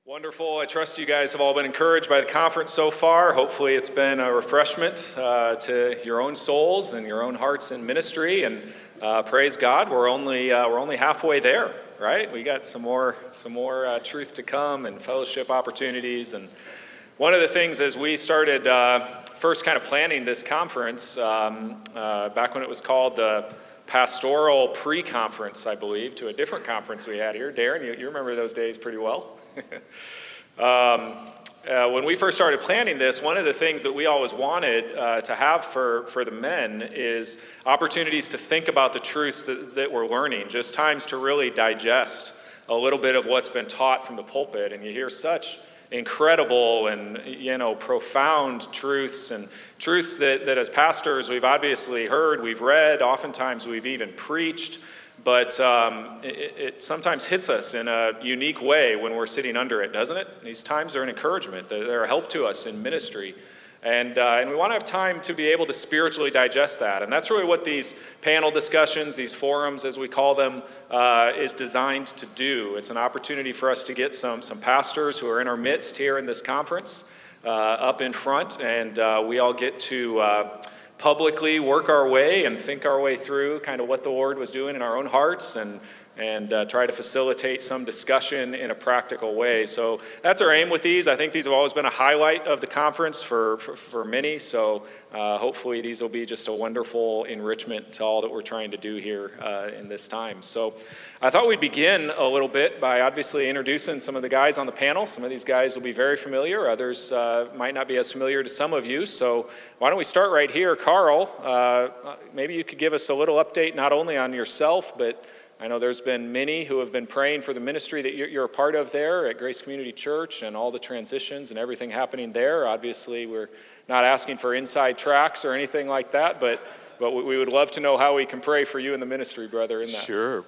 Wonderful. I trust you guys have all been encouraged by the conference so far. Hopefully it's been a refreshment to your own souls and your own hearts in ministry. And praise God, we're only halfway there, right? We got some more truth to come and fellowship opportunities. And one of the things as we started first kind of planning this conference, back when it was called the Pastoral Pre-Conference, I believe, to a different conference we had here. Darren, you remember those days pretty well. When we first started planning this, one of the things that we always wanted to have for the men is opportunities to think about the truths that we're learning, just times to really digest a little bit of what's been taught from the pulpit. And you hear such incredible and profound truths, and truths that as pastors we've obviously heard, we've read, oftentimes we've even preached, but it sometimes hits us in a unique way when we're sitting under it, doesn't it? These times are an encouragement, they're a help to us in ministry. And we want to have time to be able to spiritually digest that. And that's really what these panel discussions, these forums as we call them, is designed to do. It's an opportunity for us to get some pastors who are in our midst here in this conference up in front, and we all get to publicly work our way and think our way through kind of what the Lord was doing in our own hearts, and try to facilitate some discussion in a practical way. So that's our aim with these. I think these have always been a highlight of the conference for many, so hopefully these will be just a wonderful enrichment to all that we're trying to do here in this time. So I thought we'd begin a little bit by obviously introducing some of the guys on the panel. Some of these guys will be very familiar, others might not be as familiar to some of you, so why don't we start right here. Carl, maybe you could give us a little update not only on yourself, but I know there's been many who have been praying for the ministry that you're a part of there at Grace Community Church and all the transitions and everything happening there. Obviously, we're not asking for inside tracks or anything like that, but we would love to know how we can pray for you in the ministry, brother, in that. Sure.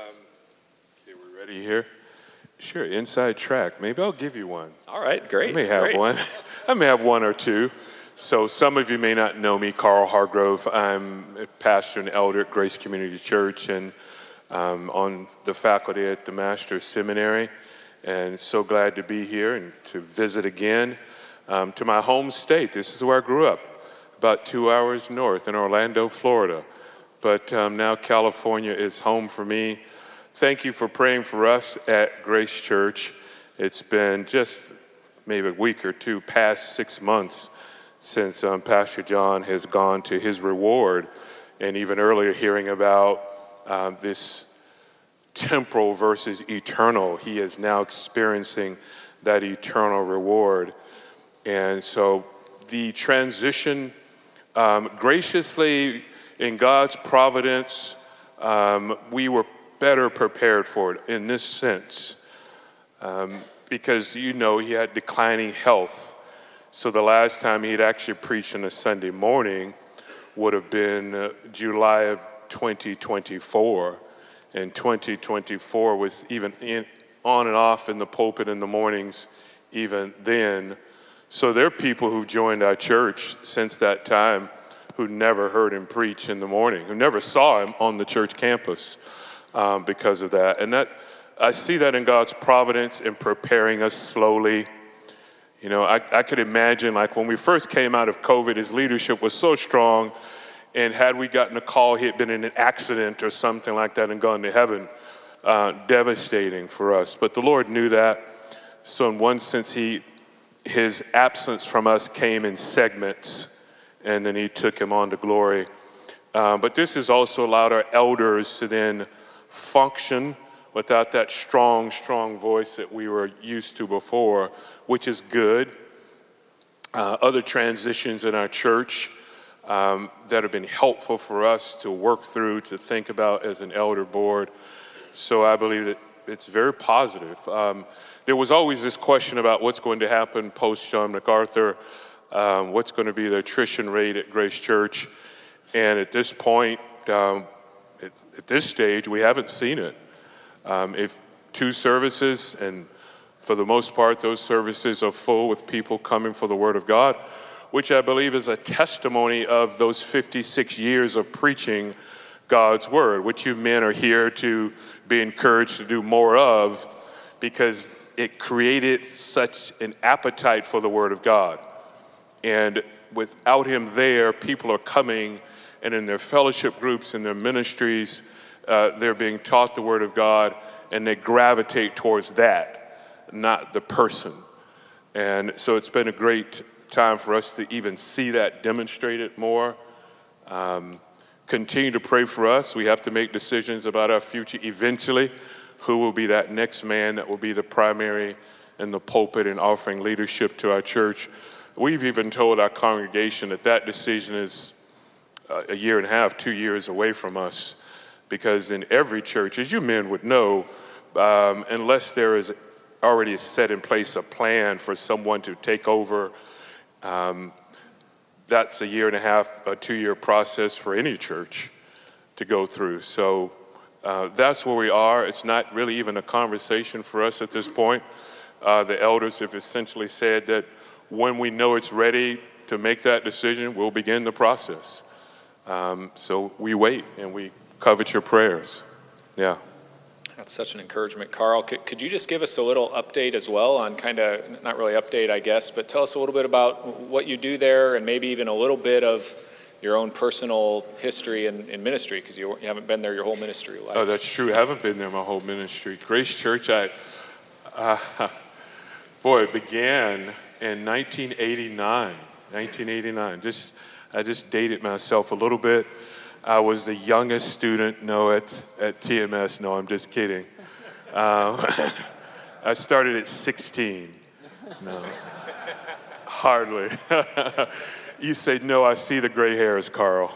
Okay, we're ready here? Sure, inside track. Maybe I'll give you one. All right, great. I may have one. I may have one or two. So some of you may not know me, Carl Hargrove. I'm a pastor and elder at Grace Community Church, and on the faculty at the Master's Seminary, and so glad to be here and to visit again to my home state. This is where I grew up, about 2 hours north in Orlando, Florida. But now California is home for me. Thank you for praying for us at Grace Church. It's been just maybe a week or two, past 6 months, since Pastor John has gone to his reward, and even earlier hearing about this temporal versus eternal. He is now experiencing that eternal reward. And so the transition, graciously in God's providence, we were better prepared for it in this sense. Because he had declining health. So the last time he'd actually preached on a Sunday morning would have been July of 2024, and 2024 was even on and off in the pulpit in the mornings even then. So there are people who've joined our church since that time who never heard him preach in the morning, who never saw him on the church campus because of that. And that I see that in God's providence in preparing us slowly. I could imagine, like when we first came out of COVID, his leadership was so strong. And had we gotten a call, he had been in an accident or something like that and gone to heaven, devastating for us. But the Lord knew that. So in one sense, his absence from us came in segments, and then he took him on to glory. But this has also allowed our elders to then function without that strong voice that we were used to before, which is good. Other transitions in our church that have been helpful for us to work through, to think about as an elder board. So I believe that it's very positive. There was always this question about what's going to happen post John MacArthur, what's going to be the attrition rate at Grace Church. And at this point, at this stage, we haven't seen it. If 2 services, and for the most part, those services are full with people coming for the Word of God, which I believe is a testimony of those 56 years of preaching God's Word, which you men are here to be encouraged to do more of, because it created such an appetite for the Word of God. And without him there, people are coming, and in their fellowship groups, in their ministries, they're being taught the Word of God, and they gravitate towards that, not the person. And so it's been a great time for us to even see that demonstrated more. Continue to pray for us. We have to make decisions about our future eventually. Who will be that next man that will be the primary in the pulpit and offering leadership to our church? We've even told our congregation that decision is a year and a half, 2 years away from us, because in every church, as you men would know, unless there is already set in place a plan for someone to take over, that's a year and a half, a 2-year process for any church to go through. So that's where we are. It's not really even a conversation for us at this point. The elders have essentially said that when we know it's ready to make that decision, we'll begin the process. So we wait and we covet your prayers. Yeah. That's such an encouragement. Carl, could you just give us a little update as well on kind of, not really update, I guess, but tell us a little bit about what you do there and maybe even a little bit of your own personal history in ministry, because you haven't been there your whole ministry life. Oh, that's true. I haven't been there my whole ministry. Grace Church, it began in 1989. I just dated myself a little bit. I was the youngest student, at TMS. No, I'm just kidding. I started at 16. No, hardly. You say, no, I see the gray hairs, Carl.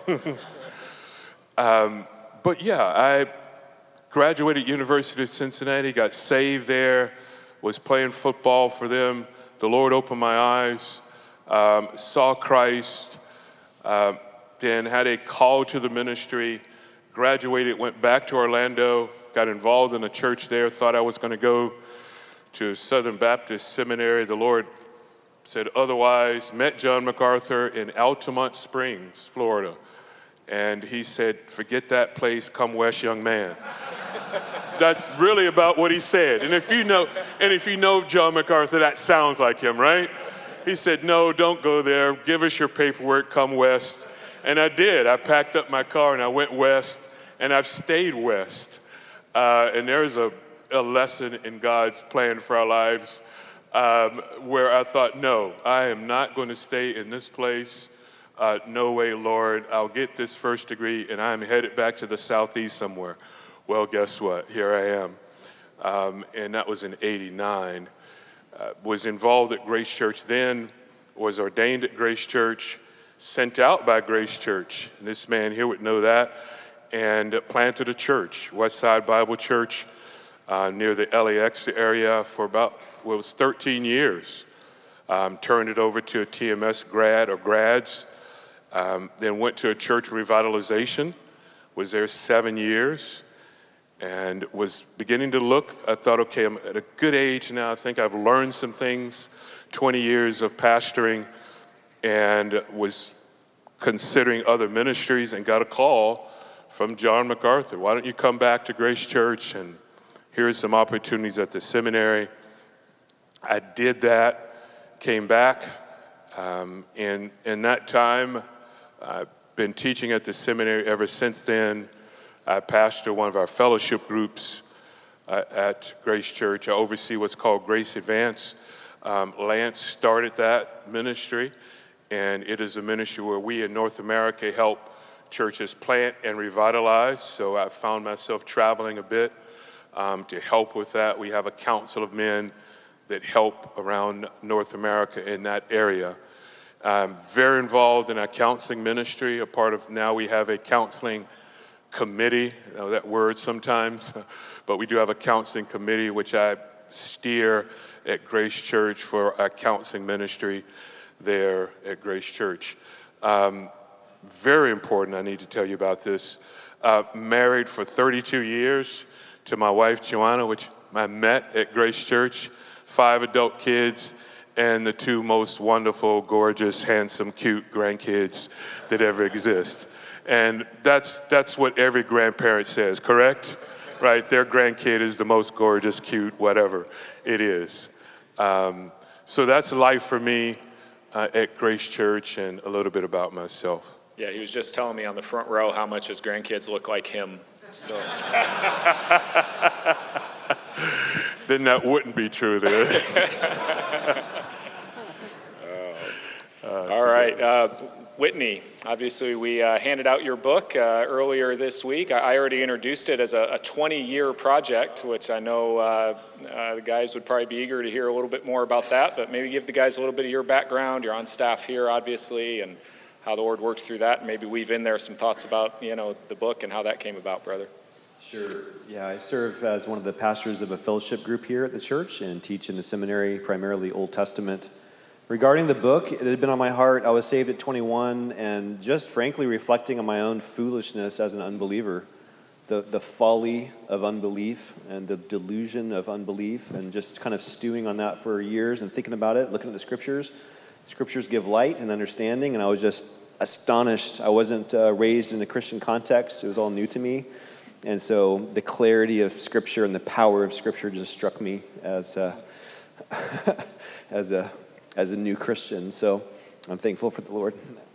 But yeah, I graduated University of Cincinnati, got saved there, was playing football for them. The Lord opened my eyes, saw Christ, then had a call to the ministry, graduated, went back to Orlando, got involved in a church there, thought I was going to go to Southern Baptist Seminary. The Lord said otherwise, met John MacArthur in Altamont Springs, Florida. And he said, forget that place, come west, young man. That's really about what he said. And if you know John MacArthur, that sounds like him, right? He said, no, don't go there. Give us your paperwork, come west. And I did. I packed up my car and I went west, and I've stayed west. And there's a lesson in God's plan for our lives where I thought, no, I am not going to stay in this place. No way, Lord. I'll get this first degree, and I'm headed back to the southeast somewhere. Well, guess what? Here I am. And that was in '89. Was involved at Grace Church then, was ordained at Grace Church, sent out by Grace Church, and this man here would know that, and planted a church, Westside Bible Church, near the LAX area for about, it was 13 years. Turned it over to a TMS grads, then went to a church revitalization, was there 7 years, and was beginning to look. I thought, okay, I'm at a good age now. I think I've learned some things, 20 years of pastoring, and was considering other ministries and got a call from John MacArthur. Why don't you come back to Grace Church, and here's some opportunities at the seminary. I did that, came back. In that time, I've been teaching at the seminary ever since then. I pastor one of our fellowship groups at Grace Church. I oversee what's called Grace Advance. Lance started that ministry, and it is a ministry where we in North America help churches plant and revitalize. So I found myself traveling a bit to help with that. We have a council of men that help around North America in that area. I'm very involved in our counseling ministry. A part of now we have a counseling committee, you know that word sometimes, but we do have a counseling committee which I steer at Grace Church for our counseling ministry there at Grace Church. Very important, I need to tell you about this. Married for 32 years to my wife, Joanna, which I met at Grace Church, 5 adult kids, and the 2 most wonderful, gorgeous, handsome, cute grandkids that ever exist. And that's what every grandparent says, correct? right? Their grandkid is the most gorgeous, cute, whatever it is. So that's life for me at Grace Church, and a little bit about myself. Yeah, he was just telling me on the front row how much his grandkids look like him. So. Then that wouldn't be true there. All right. Whitney, obviously we handed out your book earlier this week. I already introduced it as a 20-year project, which I know the guys would probably be eager to hear a little bit more about that, but maybe give the guys a little bit of your background. You're on staff here, obviously, and how the Lord worked through that, and maybe weave in there some thoughts about, the book and how that came about, brother. Sure. Yeah, I serve as one of the pastors of a fellowship group here at the church and teach in the seminary, primarily Old Testament. Regarding the book, it had been on my heart. I was saved at 21 and just frankly reflecting on my own foolishness as an unbeliever, the folly of unbelief and the delusion of unbelief, and just kind of stewing on that for years and thinking about it, looking at the scriptures. Scriptures give light and understanding, and I was just astonished. I wasn't raised in a Christian context. It was all new to me. And so the clarity of Scripture and the power of Scripture just struck me as as a new Christian. So I'm thankful for the Lord.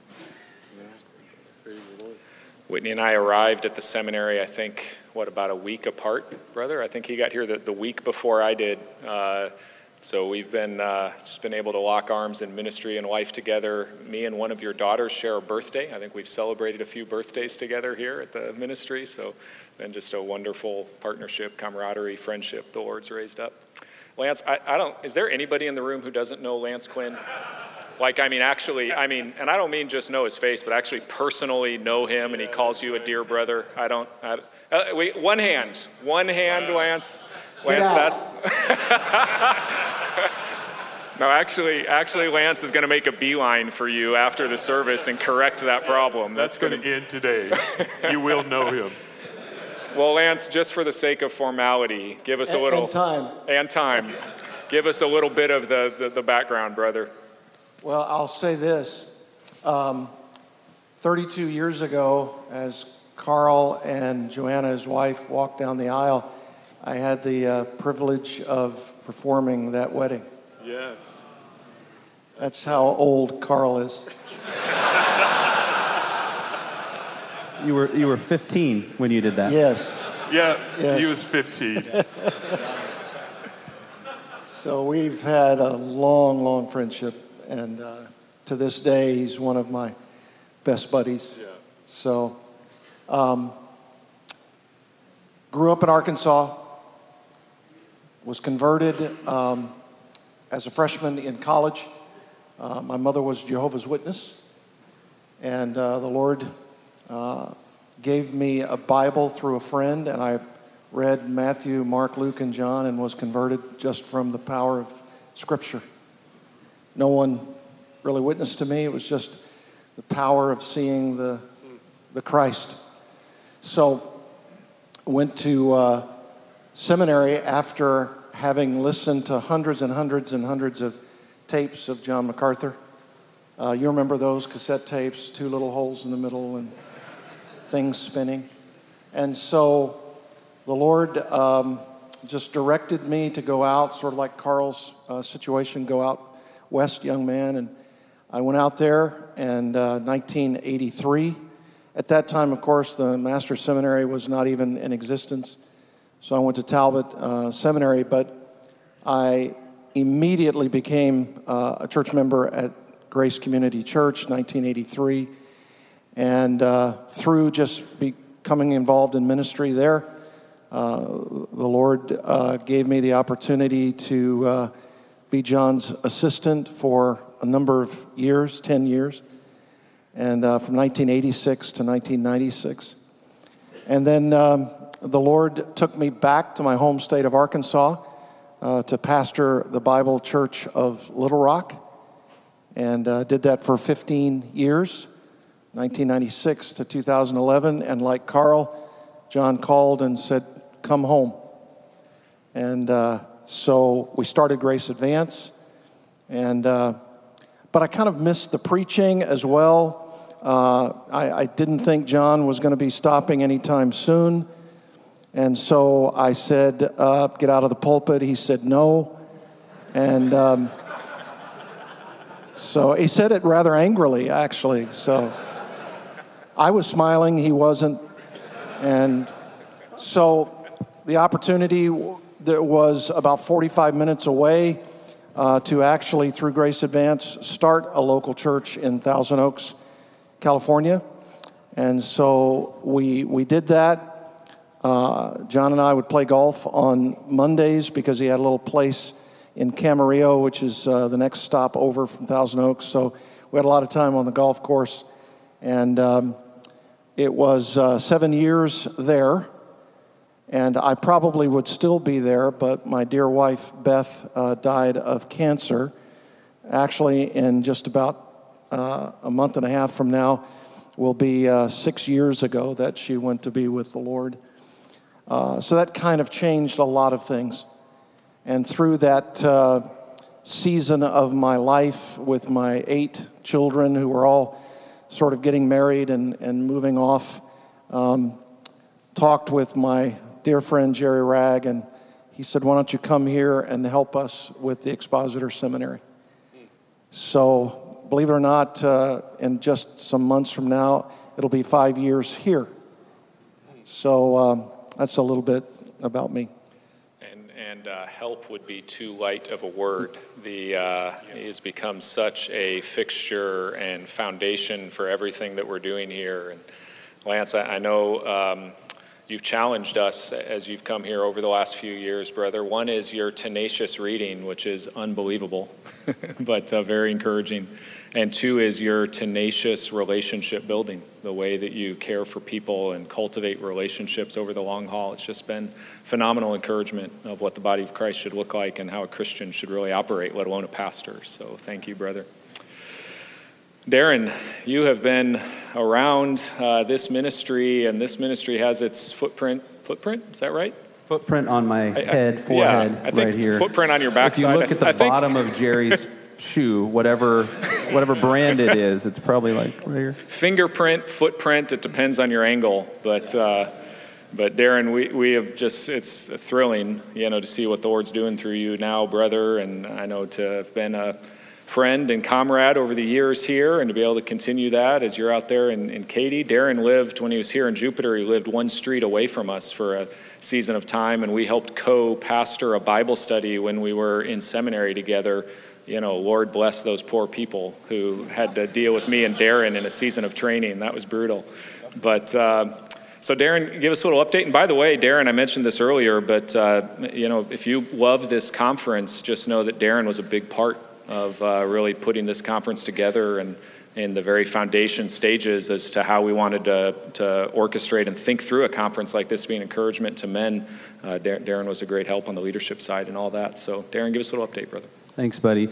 Whitney and I arrived at the seminary, I think, about a week apart, brother? I think he got here the week before I did. So we've been just been able to lock arms in ministry and life together. Me and one of your daughters share a birthday. I think we've celebrated a few birthdays together here at the ministry. So been just a wonderful partnership, camaraderie, friendship the Lord's raised up. Lance, is there anybody in the room who doesn't know Lance Quinn? Actually, and I don't mean just know his face, but actually personally know him, and he calls you a dear brother. Wait, one hand, Lance. Lance, that's... No, actually, Lance is going to make a beeline for you after the service and correct that problem. That's going to end today. You will know him. Well, Lance, just for the sake of formality, give us a little... And time. Give us a little bit of the background, brother. Well, I'll say this. 32 years ago, as Carl and Joanna, his wife, walked down the aisle, I had the privilege of performing that wedding. Yes. That's how old Carl is. You were 15 when you did that. Yes. Yeah, yes. He was 15. So we've had a long, long friendship, and to this day, he's one of my best buddies. Yeah. So, grew up in Arkansas, was converted as a freshman in college. My mother was a Jehovah's Witness, and the Lord gave me a Bible through a friend, and I read Matthew, Mark, Luke, and John, and was converted just from the power of Scripture. No one really witnessed to me. It was just the power of seeing the Christ. So went to seminary after having listened to hundreds and hundreds and hundreds of tapes of John MacArthur. You remember those cassette tapes, 2 little holes in the middle and things spinning. And so the Lord just directed me to go out, sort of like Carl's situation, go out west, young man. And I went out there in 1983. At that time, of course, the Master's Seminary was not even in existence. So I went to Talbot Seminary, but I immediately became a church member at Grace Community Church, 1983. And through just becoming involved in ministry there, the Lord gave me the opportunity to be John's assistant for a number of years, 10 years, and from 1986 to 1996. And then the Lord took me back to my home state of Arkansas to pastor the Bible Church of Little Rock, and did that for 15 years, 1996 to 2011. And like Carl, John called and said, "Come home." And so we started Grace Advance, and but I kind of missed the preaching as well. I didn't think John was going to be stopping anytime soon. And so I said, get out of the pulpit. He said, no. And so he said it rather angrily, actually. So I was smiling, he wasn't. And so the opportunity that was about 45 minutes away to actually, through Grace Advance, start a local church in Thousand Oaks, California. And so we did that. John and I would play golf on Mondays because he had a little place in Camarillo, which is the next stop over from Thousand Oaks. So we had a lot of time on the golf course. And it was 7 years there. And I probably would still be there, but my dear wife, Beth, died of cancer. Actually, in just about a month and a half from now, will be 6 years ago that she went to be with the Lord. So that kind of changed a lot of things. And through that season of my life with my 8 children who were all sort of getting married and moving off, talked with my dear friend Jerry Ragg, and he said, why don't you come here and help us with the Expositor Seminary? So, believe it or not, in just some months from now, it'll be 5 years here. So that's a little bit about me. And help would be too light of a word. He has become such a fixture and foundation for everything that we're doing here. And Lance, I know you've challenged us as you've come here over the last few years, brother. One is your tenacious reading, which is unbelievable, but very encouraging. And 2 is your tenacious relationship building, the way that you care for people and cultivate relationships over the long haul. It's just been phenomenal encouragement of what the body of Christ should look like and how a Christian should really operate, let alone a pastor. So thank you, brother. Darren, you have been around this ministry, and this ministry has its footprint, is that right? Footprint on my head, forehead, I think right here. Footprint on your backside. If you look at the bottom of Jerry's shoe, whatever brand it is, it's probably like right here. Fingerprint, footprint, it depends on your angle. But Darren, we have just, it's thrilling, to see what the Lord's doing through you now, brother. And I know to have been a friend and comrade over the years here and to be able to continue that as you're out there in Katy. Darren lived, when he was here in Jupiter, he lived one street away from us for a season of time, and we helped co-pastor a Bible study when we were in seminary together. Lord bless those poor people who had to deal with me and Darren in a season of training. That was brutal. But so Darren, give us a little update. And by the way, Darren, I mentioned this earlier, but if you love this conference, just know that Darren was a big part of really putting this conference together and in the very foundation stages as to how we wanted to orchestrate and think through a conference like this, being encouragement to men. Darren was a great help on the leadership side and all that. So Darren, give us a little update, brother. Thanks, buddy.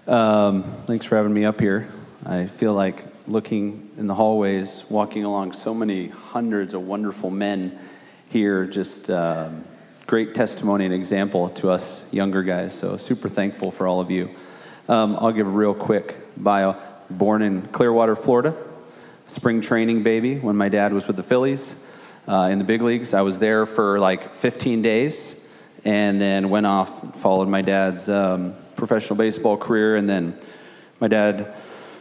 Thanks for having me up here. I feel like looking in the hallways, walking along so many hundreds of wonderful men here, just great testimony and example to us younger guys. So super thankful for all of you. I'll give a real quick bio. Born in Clearwater, Florida, spring training baby when my dad was with the Phillies in the big leagues. I was there for like 15 days and then went off and followed my dad's professional baseball career. And then my dad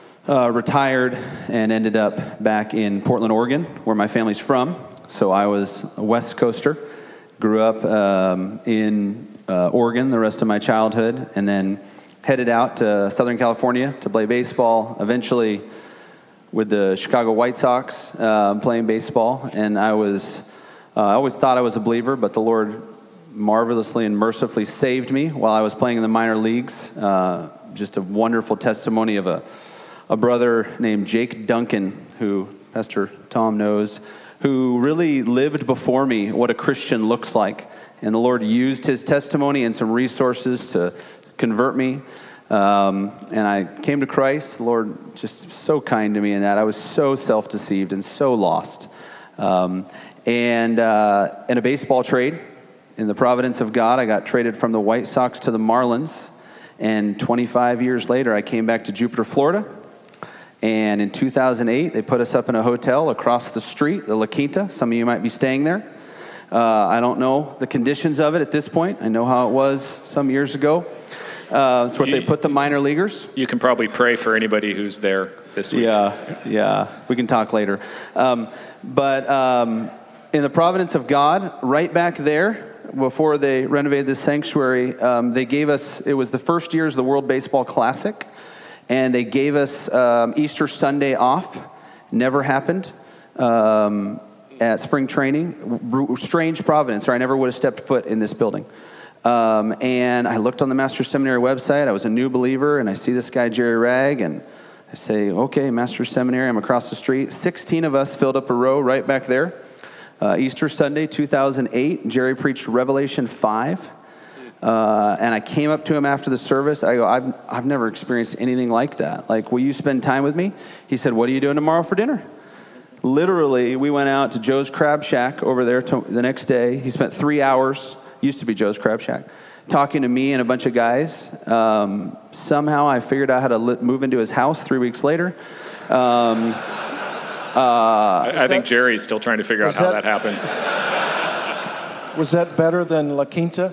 retired and ended up back in Portland, Oregon, where my family's from. So I was a West Coaster, grew up in Oregon the rest of my childhood, and then headed out to Southern California to play baseball, eventually with the Chicago White Sox, playing baseball. And I always thought I was a believer, but the Lord marvelously and mercifully saved me while I was playing in the minor leagues. Just a wonderful testimony of a brother named Jake Duncan, who Pastor Tom knows, who really lived before me what a Christian looks like. And the Lord used his testimony and some resources to convert me, and I came to Christ. The Lord just so kind to me in that. I was so self-deceived and so lost. And in a baseball trade, in the providence of God, I got traded from the White Sox to the Marlins, and 25 years later, I came back to Jupiter, Florida, and in 2008, they put us up in a hotel across the street, the La Quinta. Some of you might be staying there. I don't know the conditions of it at this point. I know how it was some years ago. It's what they put the minor leaguers. You can probably pray for anybody who's there this week. Yeah. We can talk later. But in the providence of God, right back there, before they renovated this sanctuary, they gave us, it was the first years of the World Baseball Classic, and they gave us Easter Sunday off. Never happened at spring training. Strange providence, or I never would have stepped foot in this building. And I looked on the Master's Seminary website. I was a new believer, and I see this guy, Jerry Ragg, and I say, okay, Master's Seminary, I'm across the street. 16 of us filled up a row right back there. Easter Sunday, 2008, Jerry preached Revelation 5. And I came up to him after the service. I go, I've never experienced anything like that. Like, will you spend time with me? He said, what are you doing tomorrow for dinner? Literally, we went out to Joe's Crab Shack over there the next day. He spent 3 hours, used to be Joe's Crab Shack, talking to me and a bunch of guys. Somehow I figured out how to move into his house 3 weeks later. I think Jerry's still trying to figure out how that happens. Was that better than La Quinta?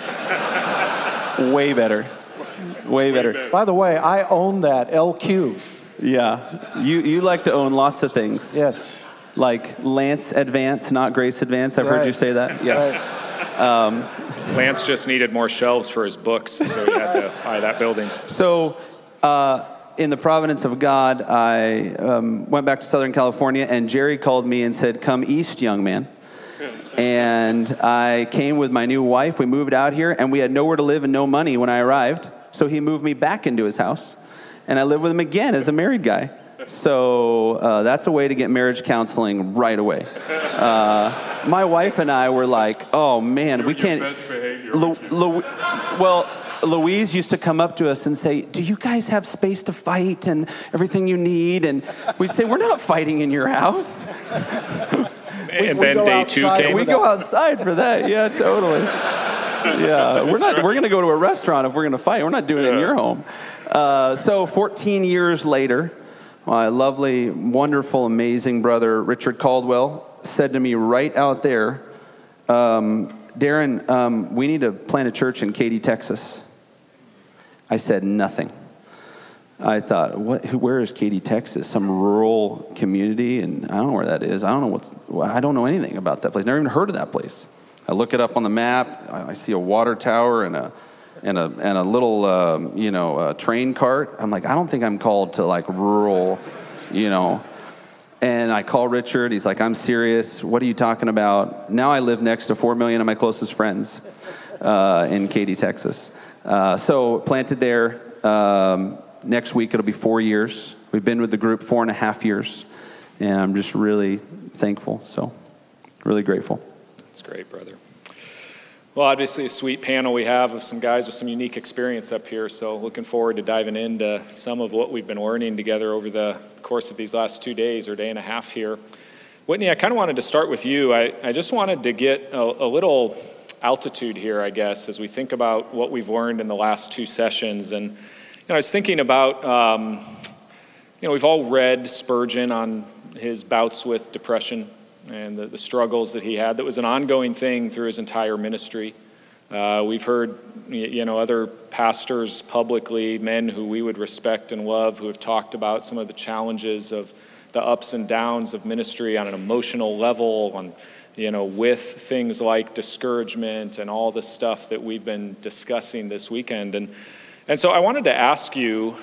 Way better. Way better. By the way, I own that LQ. Yeah. You like to own lots of things. Yes. Like Lance Advance, not Grace Advance. I've heard you say that. Yeah. Right. Lance just needed more shelves for his books, so he had to buy that building. So, in the providence of God, I went back to Southern California, and Jerry called me and said, come east, young man. And I came with my new wife. We moved out here, and we had nowhere to live and no money when I arrived. So he moved me back into his house, and I lived with him again as a married guy. So that's a way to get marriage counseling right away. My wife and I were like, oh, man, we can't. Best behavior. Well, Louise used to come up to us and say, do you guys have space to fight and everything you need? And we'd say, we're not fighting in your house. And then day two came. We go outside for that. Yeah, totally. Yeah, we're going to go to a restaurant if we're going to fight. We're not doing it in your home. So 14 years later, my lovely, wonderful, amazing brother, Richard Caldwell, said to me right out there, Darren, we need to plant a church in Katy, Texas. I said nothing. I thought, where is Katy, Texas? Some rural community, and I don't know where that is. I don't know anything about that place. Never even heard of that place. I look it up on the map. I see a water tower and a little train cart. I'm like, I don't think I'm called to like rural, And I call Richard. He's like, I'm serious. What are you talking about? Now I live next to 4 million of my closest friends in Katy, Texas. So planted there. Next week it'll be 4 years. We've been with the group 4.5 years. And I'm just really thankful. So really grateful. That's great, brother. Well, obviously a sweet panel we have of some guys with some unique experience up here. So looking forward to diving into some of what we've been learning together over the course of these last 2 days or day and a half here. Whitney, I kind of wanted to start with you. I just wanted to get a little altitude here, I guess, as we think about what we've learned in the last 2 sessions. And I was thinking about, we've all read Spurgeon on his bouts with depression and the struggles that he had. That was an ongoing thing through his entire ministry. We've heard, other pastors publicly, men who we would respect and love, who have talked about some of the challenges of the ups and downs of ministry on an emotional level, with things like discouragement and all the stuff that we've been discussing this weekend. And so I wanted to ask you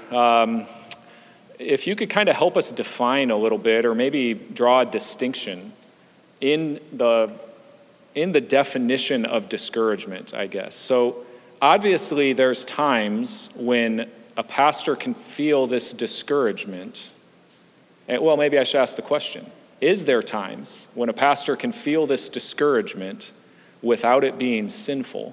if you could kind of help us define a little bit, or maybe draw a distinction in the definition of discouragement, I guess. So obviously there's times when a pastor can feel this discouragement. And, well, maybe I should ask the question. Is there times when a pastor can feel this discouragement without it being sinful?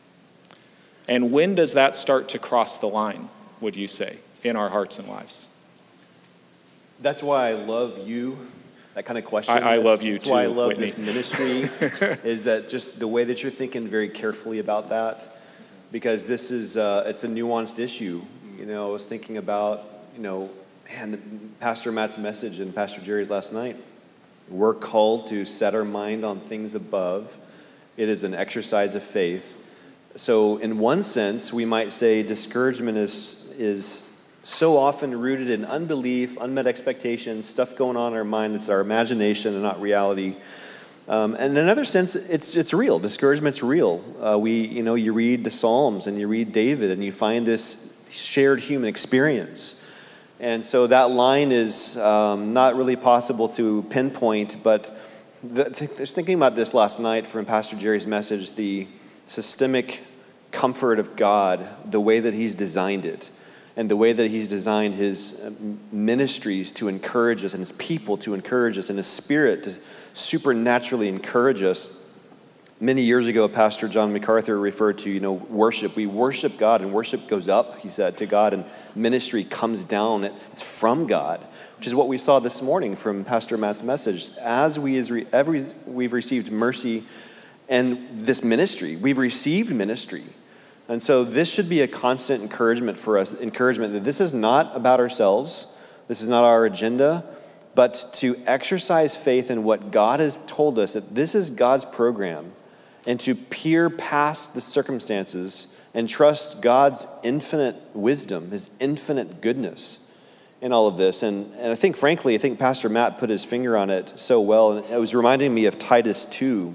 And when does that start to cross the line, would you say, in our hearts and lives? That's why I love you, that kind of question. I love you that's too, why I love Whitney. this ministry, is that just the way that you're thinking very carefully about that, because this is, it's a nuanced issue. I was thinking about, Pastor Matt's message and Pastor Jerry's last night. We're called to set our mind on things above. It is an exercise of faith. So in one sense, we might say discouragement is so often rooted in unbelief, unmet expectations, stuff going on in our mind that's our imagination and not reality. And in another sense, it's real. Discouragement's real. You read the Psalms and you read David and you find this shared human experience. And so that line is not really possible to pinpoint, but I was thinking about this last night from Pastor Jerry's message, the systemic comfort of God, the way that he's designed it, and the way that he's designed his ministries to encourage us and his people to encourage us and his spirit to supernaturally encourage us. Many years ago, Pastor John MacArthur referred to, worship. We worship God, and worship goes up, he said, to God, and ministry comes down. It's from God, which is what we saw this morning from Pastor Matt's message. As we've received mercy and this ministry, we've received ministry. And so this should be a constant encouragement for us, that this is not about ourselves, this is not our agenda, but to exercise faith in what God has told us, that this is God's program, and to peer past the circumstances and trust God's infinite wisdom, his infinite goodness in all of this. And I think Pastor Matt put his finger on it so well, and it was reminding me of Titus 2,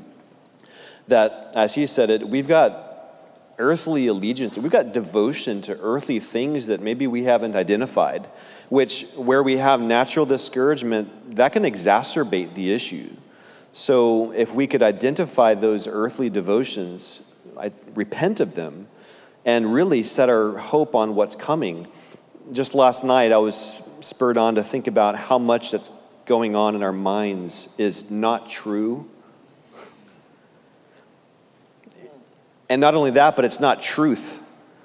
that, as he said it, we've got earthly allegiance, we've got devotion to earthly things that maybe we haven't identified, where we have natural discouragement, that can exacerbate the issue. So if we could identify those earthly devotions, repent of them, and really set our hope on what's coming. Just last night, I was spurred on to think about how much that's going on in our minds is not true. And not only that, but it's not truth.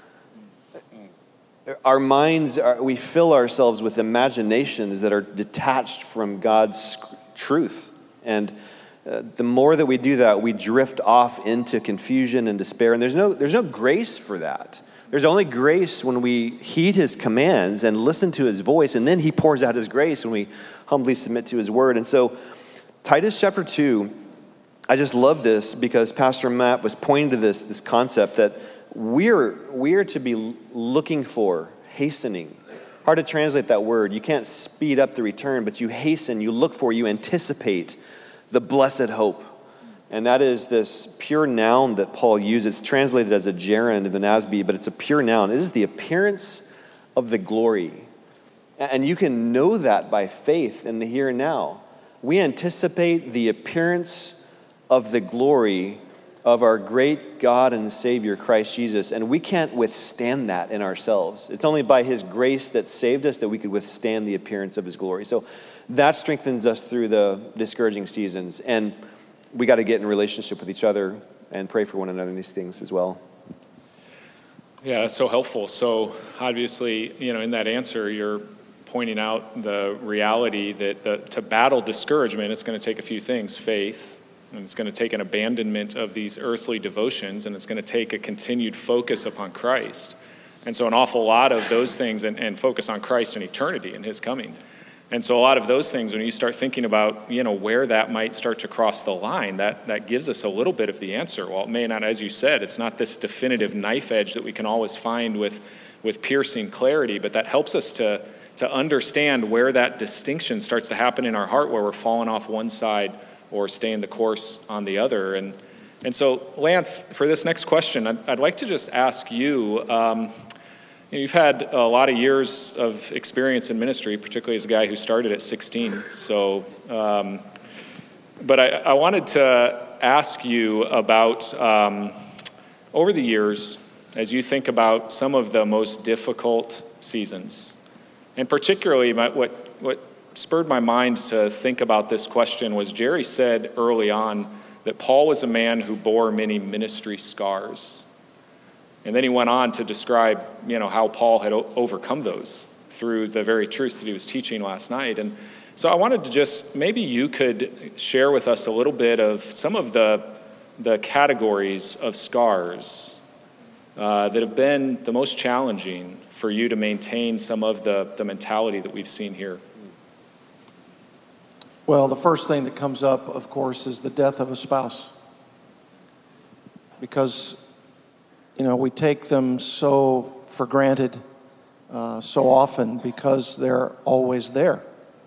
Our minds, we fill ourselves with imaginations that are detached from God's truth. And the more that we do that, we drift off into confusion and despair. And there's no grace for that. There's only grace when we heed his commands and listen to his voice. And then he pours out his grace when we humbly submit to his word. And so Titus chapter 2, I just love this because Pastor Matt was pointing to this concept that we're to be looking for, hastening. Hard to translate that word. You can't speed up the return, but you hasten, you look for, you anticipate the blessed hope. And that is this pure noun that Paul uses, translated as a gerund in the NASB, but it's a pure noun. It is the appearance of the glory. And you can know that by faith in the here and now. We anticipate the appearance of the glory of our great God and Savior, Christ Jesus. And we can't withstand that in ourselves. It's only by his grace that saved us that we could withstand the appearance of his glory. So that strengthens us through the discouraging seasons. And we got to get in relationship with each other and pray for one another in these things as well. Yeah, that's so helpful. So obviously, in that answer, you're pointing out the reality that to battle discouragement, it's going to take a few things: faith, and it's going to take an abandonment of these earthly devotions, and it's going to take a continued focus upon Christ. And so an awful lot of those things, and focus on Christ and eternity and his coming. And so a lot of those things, when you start thinking about, where that might start to cross the line, that gives us a little bit of the answer. While it may not, as you said, it's not this definitive knife edge that we can always find with piercing clarity, but that helps us to understand where that distinction starts to happen in our heart, where we're falling off one side or staying the course on the other. And so, Lance, for this next question, I'd like to just ask you, you've had a lot of years of experience in ministry, particularly as a guy who started at 16. So, but I wanted to ask you about, over the years, as you think about some of the most difficult seasons, and particularly what spurred my mind to think about this question was Jerry said early on that Paul was a man who bore many ministry scars. And then he went on to describe, how Paul had overcome those through the very truths that he was teaching last night. And so I wanted to maybe you could share with us a little bit of some of the categories of scars that have been the most challenging for you to maintain some of the mentality that we've seen here. Well, the first thing that comes up, of course, is the death of a spouse. Because, we take them so for granted so often because they're always there.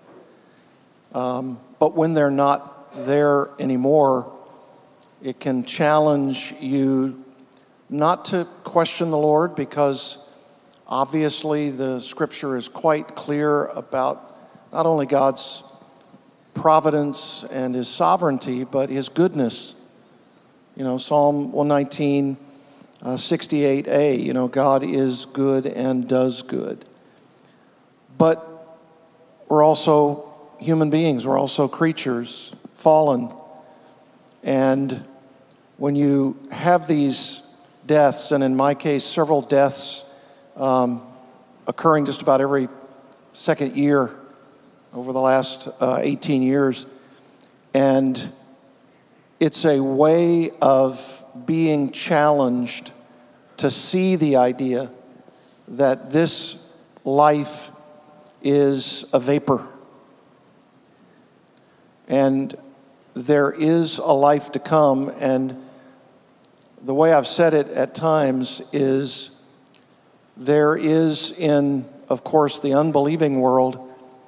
But when they're not there anymore, it can challenge you not to question the Lord, because obviously the scripture is quite clear about not only God's providence and his sovereignty, but his goodness. Psalm 119, 68a, God is good and does good. But we're also human beings. We're also creatures, fallen. And when you have these deaths, and in my case, several deaths occurring just about every second year over the last 18 years, and it's a way of being challenged to see the idea that this life is a vapor. And there is a life to come, and the way I've said it at times is there is in, of course, the unbelieving world,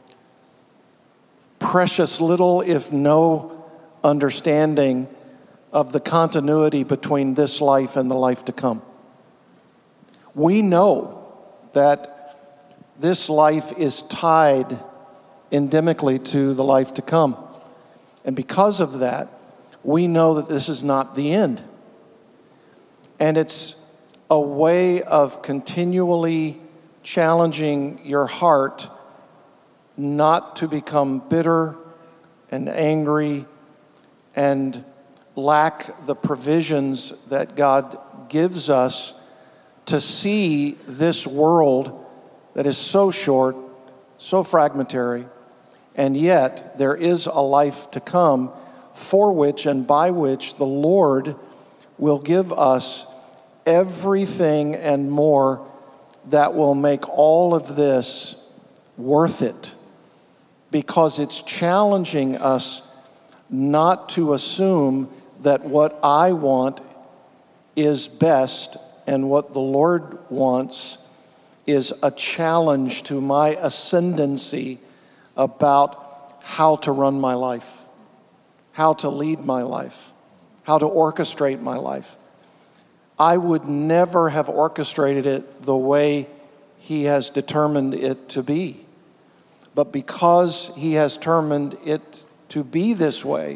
precious little, if no, understanding of the continuity between this life and the life to come. We know that this life is tied endemically to the life to come. And because of that, we know that this is not the end. And it's a way of continually challenging your heart not to become bitter and angry and lack the provisions that God gives us to see this world that is so short, so fragmentary, and yet there is a life to come for which and by which the Lord will give us everything and more that will make all of this worth it, because it's challenging us not to assume that what I want is best and what the Lord wants is a challenge to my ascendancy about how to run my life, how to lead my life, how to orchestrate my life. I would never have orchestrated it the way he has determined it to be. But because he has determined it to be this way,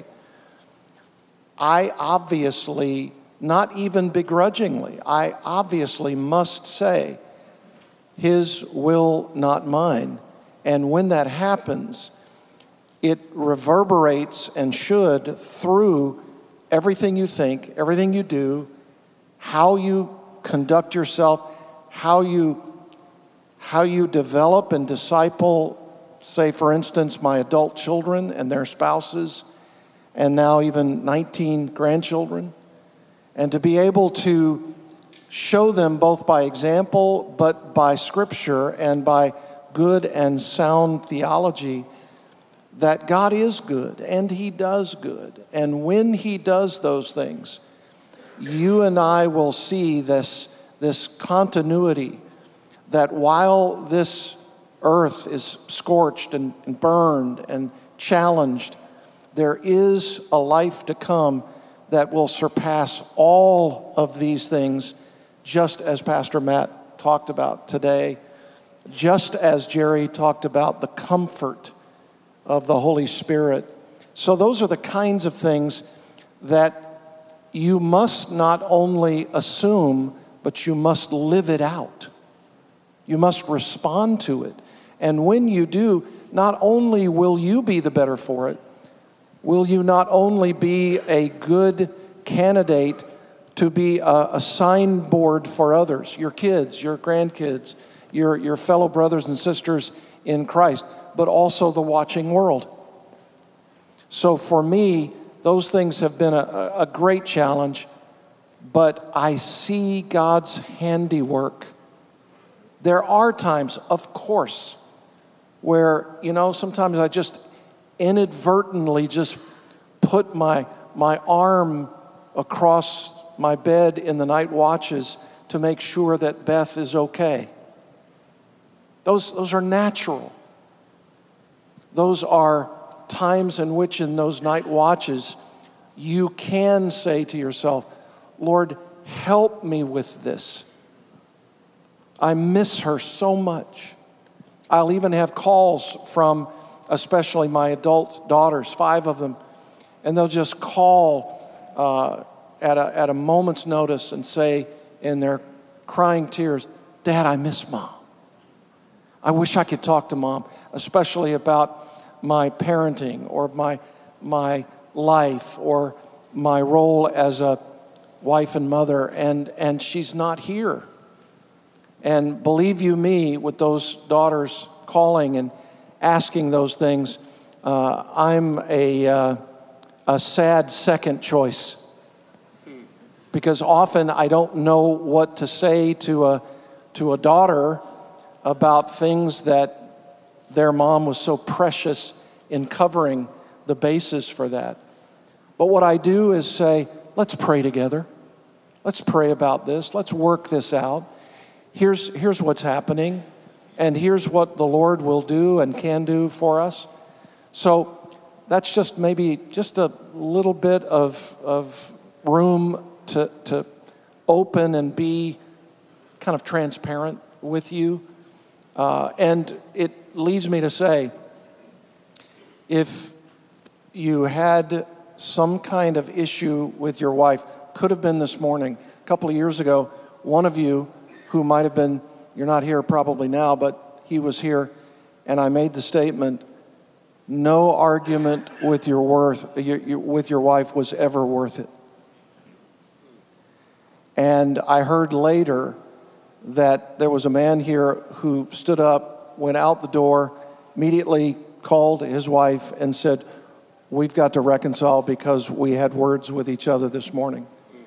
I obviously, not even begrudgingly, I obviously must say, his will, not mine. And when that happens, it reverberates and should through everything you think, everything you do, how you conduct yourself, how you develop and disciple, say, for instance, my adult children and their spouses, and now even 19 grandchildren, and to be able to show them both by example, but by scripture and by good and sound theology that God is good and he does good. And when he does those things, you and I will see this continuity that while this earth is scorched and burned and challenged, there is a life to come that will surpass all of these things, just as Pastor Matt talked about today, just as Jerry talked about the comfort of the Holy Spirit. So those are the kinds of things that you must not only assume, but you must live it out. You must respond to it. And when you do, not only will you be the better for it, will you not only be a good candidate to be a signboard for others, your kids, your grandkids, your fellow brothers and sisters in Christ, but also the watching world. So for me, those things have been a great challenge, but I see God's handiwork. There are times, of course, where, sometimes inadvertently just put my arm across my bed in the night watches to make sure that Beth is okay. Those are natural. Those are times in which in those night watches you can say to yourself, Lord, help me with this. I miss her so much. I'll even have calls from especially my adult daughters, 5 of them, and they'll just call at a moment's notice and say in their crying tears, Dad, I miss Mom. I wish I could talk to Mom, especially about my parenting or my life or my role as a wife and mother, and she's not here. And believe you me, with those daughters calling and asking those things, I'm a sad second choice. Because often I don't know what to say to a daughter about things that their mom was so precious in covering the basis for that. But what I do is say, let's pray together. Let's pray about this. Let's work this out. Here's what's happening, and here's what the Lord will do and can do for us. So that's just maybe just a little bit of room to open and be kind of transparent with you. And it leads me to say, if you had some kind of issue with your wife, could have been this morning. A couple of years ago, one of you who might have been, you're not here probably now, but he was here, and I made the statement, no argument with your wife was ever worth it. And I heard later that there was a man here who stood up, went out the door, immediately called his wife and said, we've got to reconcile because we had words with each other this morning.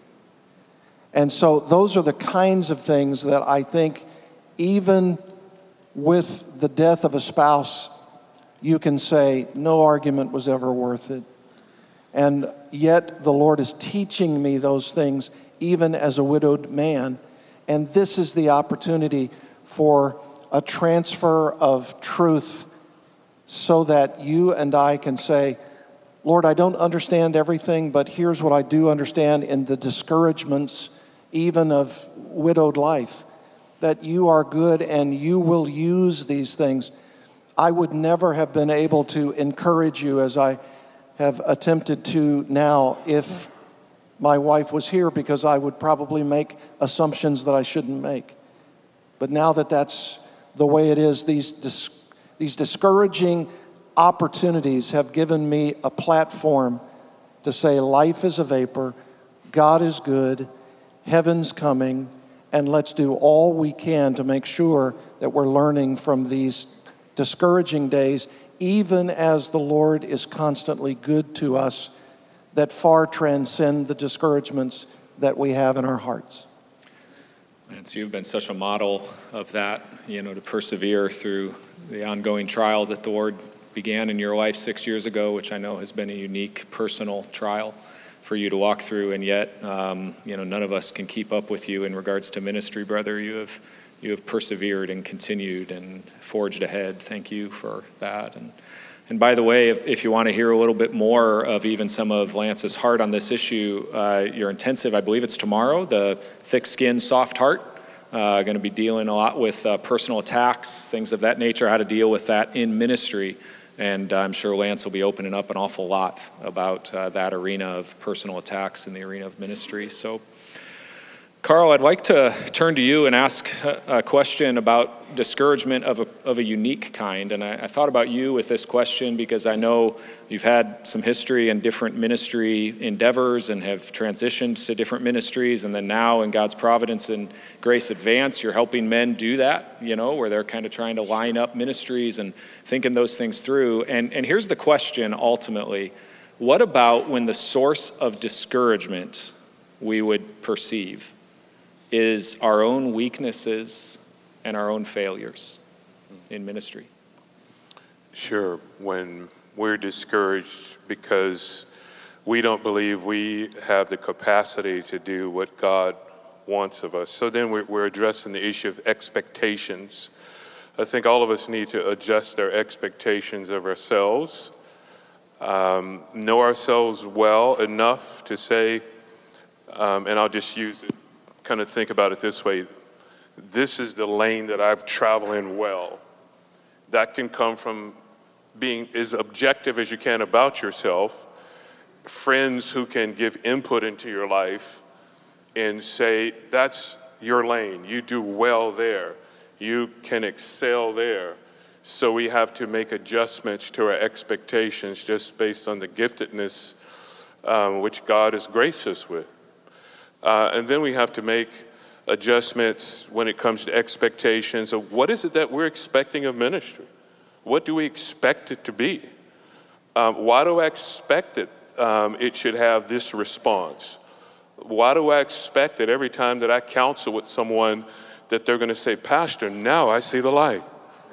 And so those are the kinds of things that I think even with the death of a spouse, you can say no argument was ever worth it. And yet the Lord is teaching me those things even as a widowed man. And this is the opportunity for a transfer of truth so that you and I can say, Lord, I don't understand everything, but here's what I do understand in the discouragements even of widowed life, that you are good and you will use these things. I would never have been able to encourage you as I have attempted to now if my wife was here, because I would probably make assumptions that I shouldn't make. But now that that's the way it is, these discouraging opportunities have given me a platform to say life is a vapor, God is good, heaven's coming, and let's do all we can to make sure that we're learning from these discouraging days, even as the Lord is constantly good to us, that far transcend the discouragements that we have in our hearts. And so you've been such a model of that, to persevere through the ongoing trial that the Lord began in your life 6 years ago, which I know has been a unique personal trial for you to walk through. And yet, none of us can keep up with you in regards to ministry, brother. You have persevered and continued and forged ahead. Thank you for that. And by the way, if you want to hear a little bit more of even some of Lance's heart on this issue, your intensive, I believe it's tomorrow, the Thick Skin, Soft Heart, going to be dealing a lot with personal attacks, things of that nature, how to deal with that in ministry. And I'm sure Lance will be opening up an awful lot about that arena of personal attacks in the arena of ministry. So, Carl, I'd like to turn to you and ask a question about discouragement of a unique kind. And I thought about you with this question because I know you've had some history in different ministry endeavors and have transitioned to different ministries. And then now in God's providence and grace advance, you're helping men do that, where they're kind of trying to line up ministries and thinking those things through. And here's the question ultimately. What about when the source of discouragement we would perceive is our own weaknesses and our own failures in ministry? Sure. When we're discouraged because we don't believe we have the capacity to do what God wants of us. So then we're addressing the issue of expectations. I think all of us need to adjust our expectations of ourselves, know ourselves well enough to say, and I'll just use it, kind of think about it this way. This is the lane that I've traveled in well. That can come from being as objective as you can about yourself, friends who can give input into your life and say, that's your lane. You do well there. You can excel there. So we have to make adjustments to our expectations just based on the giftedness which God has graced us with. And then we have to make adjustments when it comes to expectations of what is it that we're expecting of ministry? What do we expect it to be? Why do I expect it? It should have this response. Why do I expect that every time that I counsel with someone that they're going to say, Pastor, now I see the light?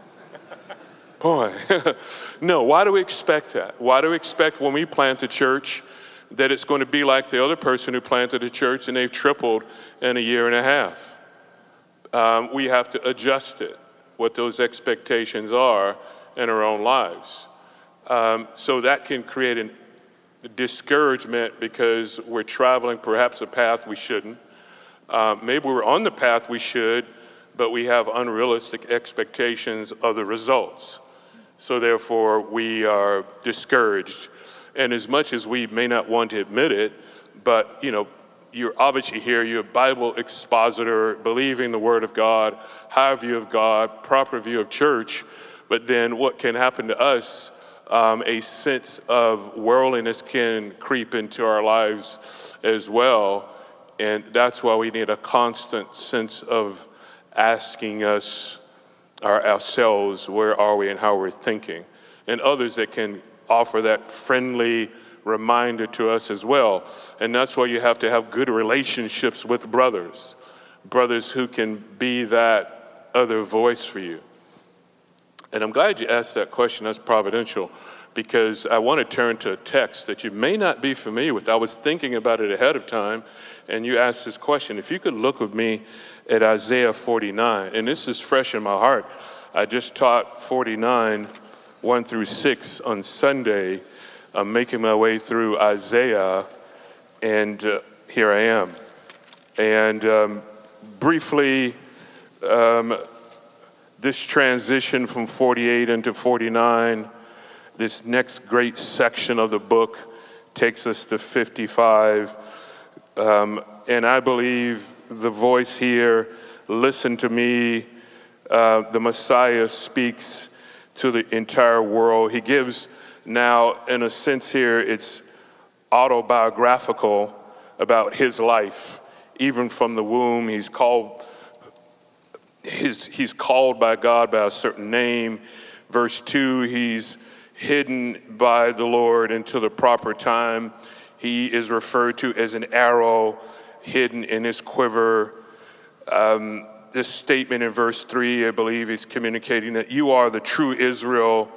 Boy, no, why do we expect that? Why do we expect when we plant a church that it's going to be like the other person who planted a church and they've tripled in a year and a half? We have to adjust it, what those expectations are in our own lives. So that can create a discouragement because we're traveling perhaps a path we shouldn't. Maybe we're on the path we should, but we have unrealistic expectations of the results. So therefore, we are discouraged. And as much as we may not want to admit it, but you're obviously here, you're a Bible expositor, believing the Word of God, high view of God, proper view of church. But then what can happen to us, a sense of worldliness can creep into our lives as well. And that's why we need a constant sense of asking ourselves, where are we and how we're thinking? And others that can offer that friendly reminder to us as well. And that's why you have to have good relationships with brothers who can be that other voice for you. And I'm glad you asked that question. That's providential, because I want to turn to a text that you may not be familiar with. I was thinking about it ahead of time, and you asked this question. If you could look with me at Isaiah 49, and this is fresh in my heart. I just taught 49, 1 through 6 on Sunday. I'm making my way through Isaiah, and here I am. And briefly, this transition from 48 into 49, this next great section of the book takes us to 55. And I believe the voice here, listen to me, the Messiah speaks to the entire world. He gives now, in a sense here, it's autobiographical about his life. Even from the womb, he's called by God by a certain name. Verse 2, he's hidden by the Lord until the proper time. He is referred to as an arrow hidden in his quiver. This statement in verse 3, I believe, is communicating that you are the true Israel,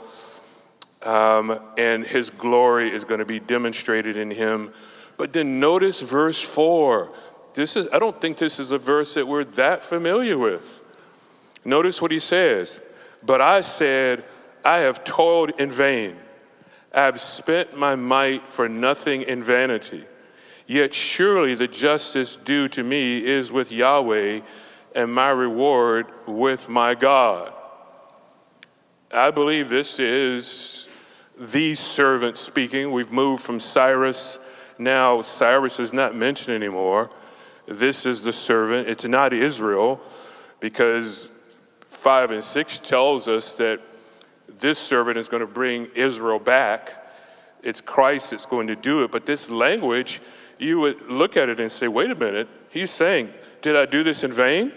and his glory is going to be demonstrated in him. But then notice verse 4. I don't think this is a verse that we're that familiar with. Notice what he says. But I said, I have toiled in vain. I have spent my might for nothing in vanity. Yet surely the justice due to me is with Yahweh, and my reward with my God. I believe this is the servant speaking. We've moved from Cyrus. Now Cyrus is not mentioned anymore. This is the servant. It's not Israel, because 5 and 6 tells us that this servant is going to bring Israel back. It's Christ that's going to do it. But this language, you would look at it and say, wait a minute. He's saying, did I do this in vain?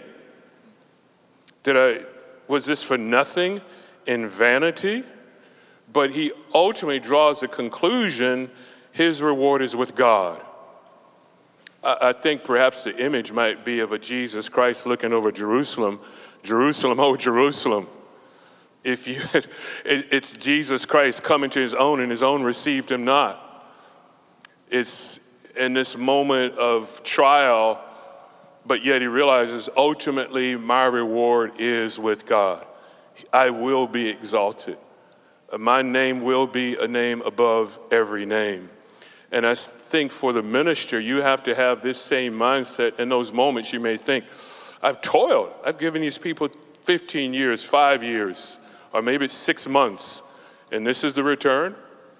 Was this for nothing in vanity? But he ultimately draws the conclusion, his reward is with God. I think perhaps the image might be of a Jesus Christ looking over Jerusalem. Jerusalem, oh Jerusalem, If you, it's Jesus Christ coming to his own, and his own received him not. It's in this moment of trial, but yet he realizes ultimately my reward is with God. I will be exalted. My name will be a name above every name. And I think for the minister, you have to have this same mindset. In those moments, you may think, I've toiled. I've given these people 15 years, 5 years, or maybe it's 6 months, and this is the return.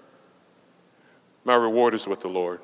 My reward is with the Lord.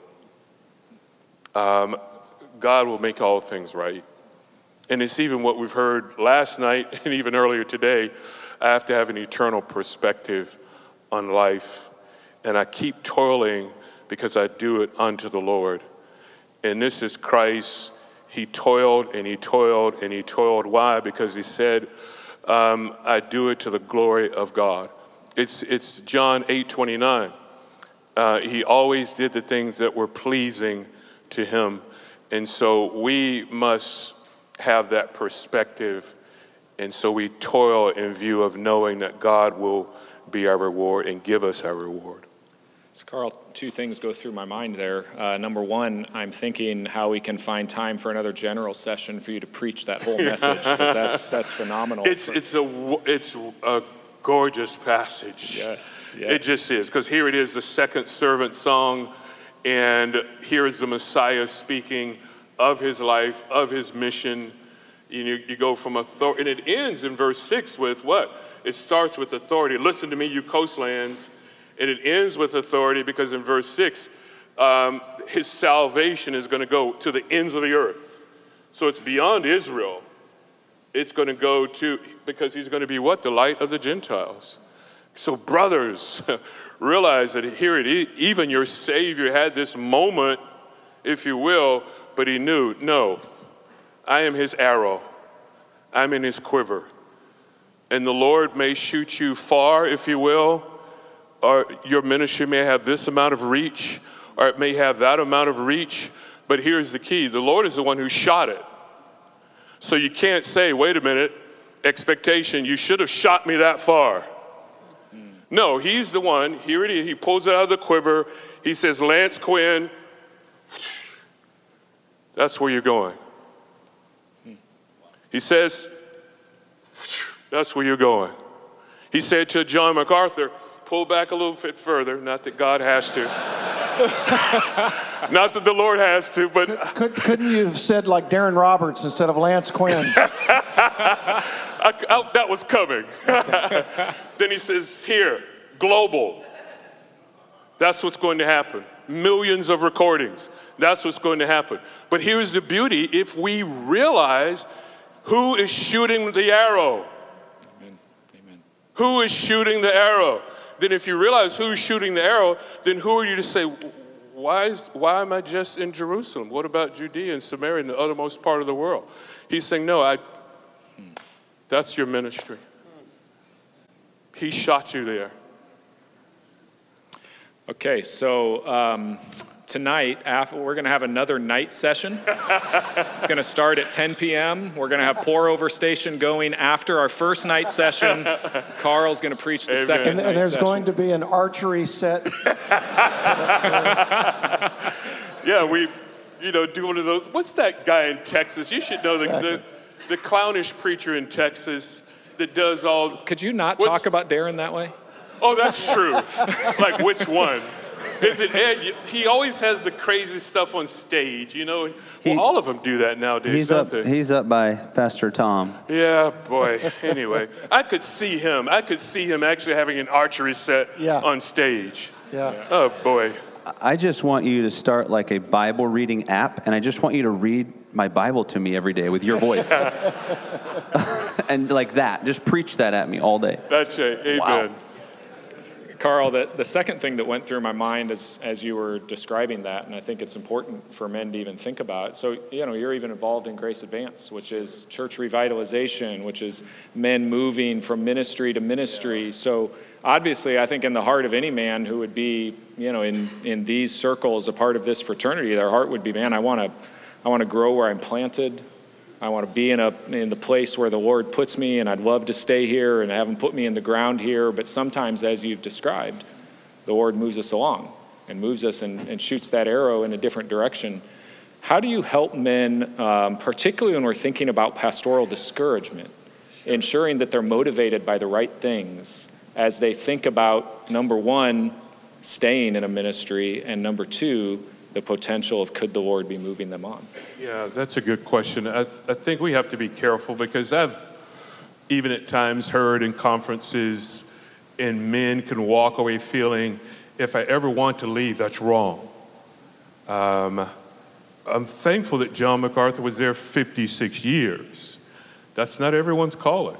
God will make all things right. And it's even what we've heard last night and even earlier today. I have to have an eternal perspective on life. And I keep toiling because I do it unto the Lord. And this is Christ. He toiled and he toiled and he toiled. Why? Because he said, I do it to the glory of God. It's John 8:29. He always did the things that were pleasing to him. And so we must have that perspective. And so we toil in view of knowing that God will be our reward and give us our reward. So Carl, two things go through my mind there. Number one, I'm thinking how we can find time for another general session for you to preach that whole message, because that's phenomenal. It's a gorgeous passage. Yes. It just is, because here it is, the second servant song, and here is the Messiah speaking of his life, of his mission. You go from authority, and it ends in verse 6 with what? It starts with authority. Listen to me, you coastlands. And it ends with authority because in verse 6, his salvation is going to go to the ends of the earth. So it's beyond Israel. It's going to go to, because he's going to be what? The light of the Gentiles. So brothers, realize that here it is, even your Savior had this moment, if you will, but he knew, no, I am his arrow. I'm in his quiver. And the Lord may shoot you far, if you will, or your ministry may have this amount of reach, or it may have that amount of reach. But here's the key. The Lord is the one who shot it. So you can't say, wait a minute, expectation, you should have shot me that far. No, he's the one. Here it is. He pulls it out of the quiver. He says, Lance Quinn, that's where you're going. He says, that's where you're going. He said to John MacArthur, pull back a little bit further. Not that God has to. Not that the Lord has to, but... Couldn't you have said like Darren Roberts instead of Lance Quinn? That was coming. Then he says, here, global. That's what's going to happen. Millions of recordings. That's what's going to happen. But here's the beauty. If we realize who is shooting the arrow. Amen. Who is shooting the arrow? Then if you realize who's shooting the arrow, then who are you to say, why am I just in Jerusalem? What about Judea and Samaria and the uttermost part of the world? He's saying, no, that's your ministry. He shot you there. Okay, so tonight, we're going to have another night session. It's going to start at 10 p.m. We're going to have pour over station going after our first night session. Carl's going to preach the second night and there's session. going to be an archery set. Yeah, do one of those. What's that guy in Texas? You should know the clownish preacher in Texas that does all. Could you not talk about Darren that way? Oh, that's true. Like which one? Is it Ed? He always has the crazy stuff on stage, Well, all of them do that nowadays, don't they? He's up by Pastor Tom. Yeah, boy. Anyway, I could see him. Actually having an archery set on stage. Yeah. Oh, boy. I just want you to start like a Bible reading app, and I just want you to read my Bible to me every day with your voice. And like that, just preach that at me all day. That's right. Amen. Wow. Carl, the second thing that went through my mind as you were describing that, and I think it's important for men to even think about. So, you're even involved in Grace Advance, which is church revitalization, which is men moving from ministry to ministry. So, obviously, I think in the heart of any man who would be, in these circles, a part of this fraternity, their heart would be, man, I want to grow where I'm planted. I want to be in the place where the Lord puts me, and I'd love to stay here and have him put me in the ground here. But sometimes, as you've described, the Lord moves us along and moves us and shoots that arrow in a different direction. How do you help men, particularly when we're thinking about pastoral discouragement, ensuring that they're motivated by the right things as they think about, number one, staying in a ministry, and number two, the potential of could the Lord be moving them on? Yeah, that's a good question. I think we have to be careful, because I've even at times heard in conferences, and men can walk away feeling, if I ever want to leave, that's wrong. I'm thankful that John MacArthur was there 56 years. That's not everyone's calling.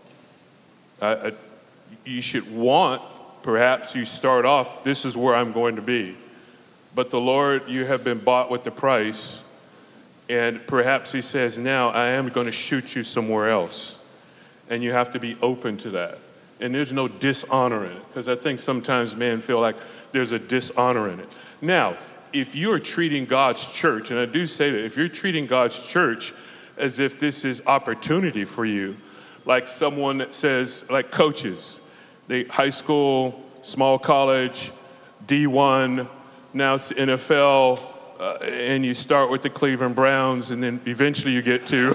You should want, perhaps you start off, this is where I'm going to be. But the Lord, you have been bought with the price, and perhaps he says, now I am going to shoot you somewhere else. And you have to be open to that. And there's no dishonor in it, because I think sometimes men feel like there's a dishonor in it. Now, if you're treating God's church, and I do say that, if you're treating God's church as if this is opportunity for you, like someone that says, like coaches, they high school, small college, D1, now it's NFL, and you start with the Cleveland Browns, and then eventually you get to,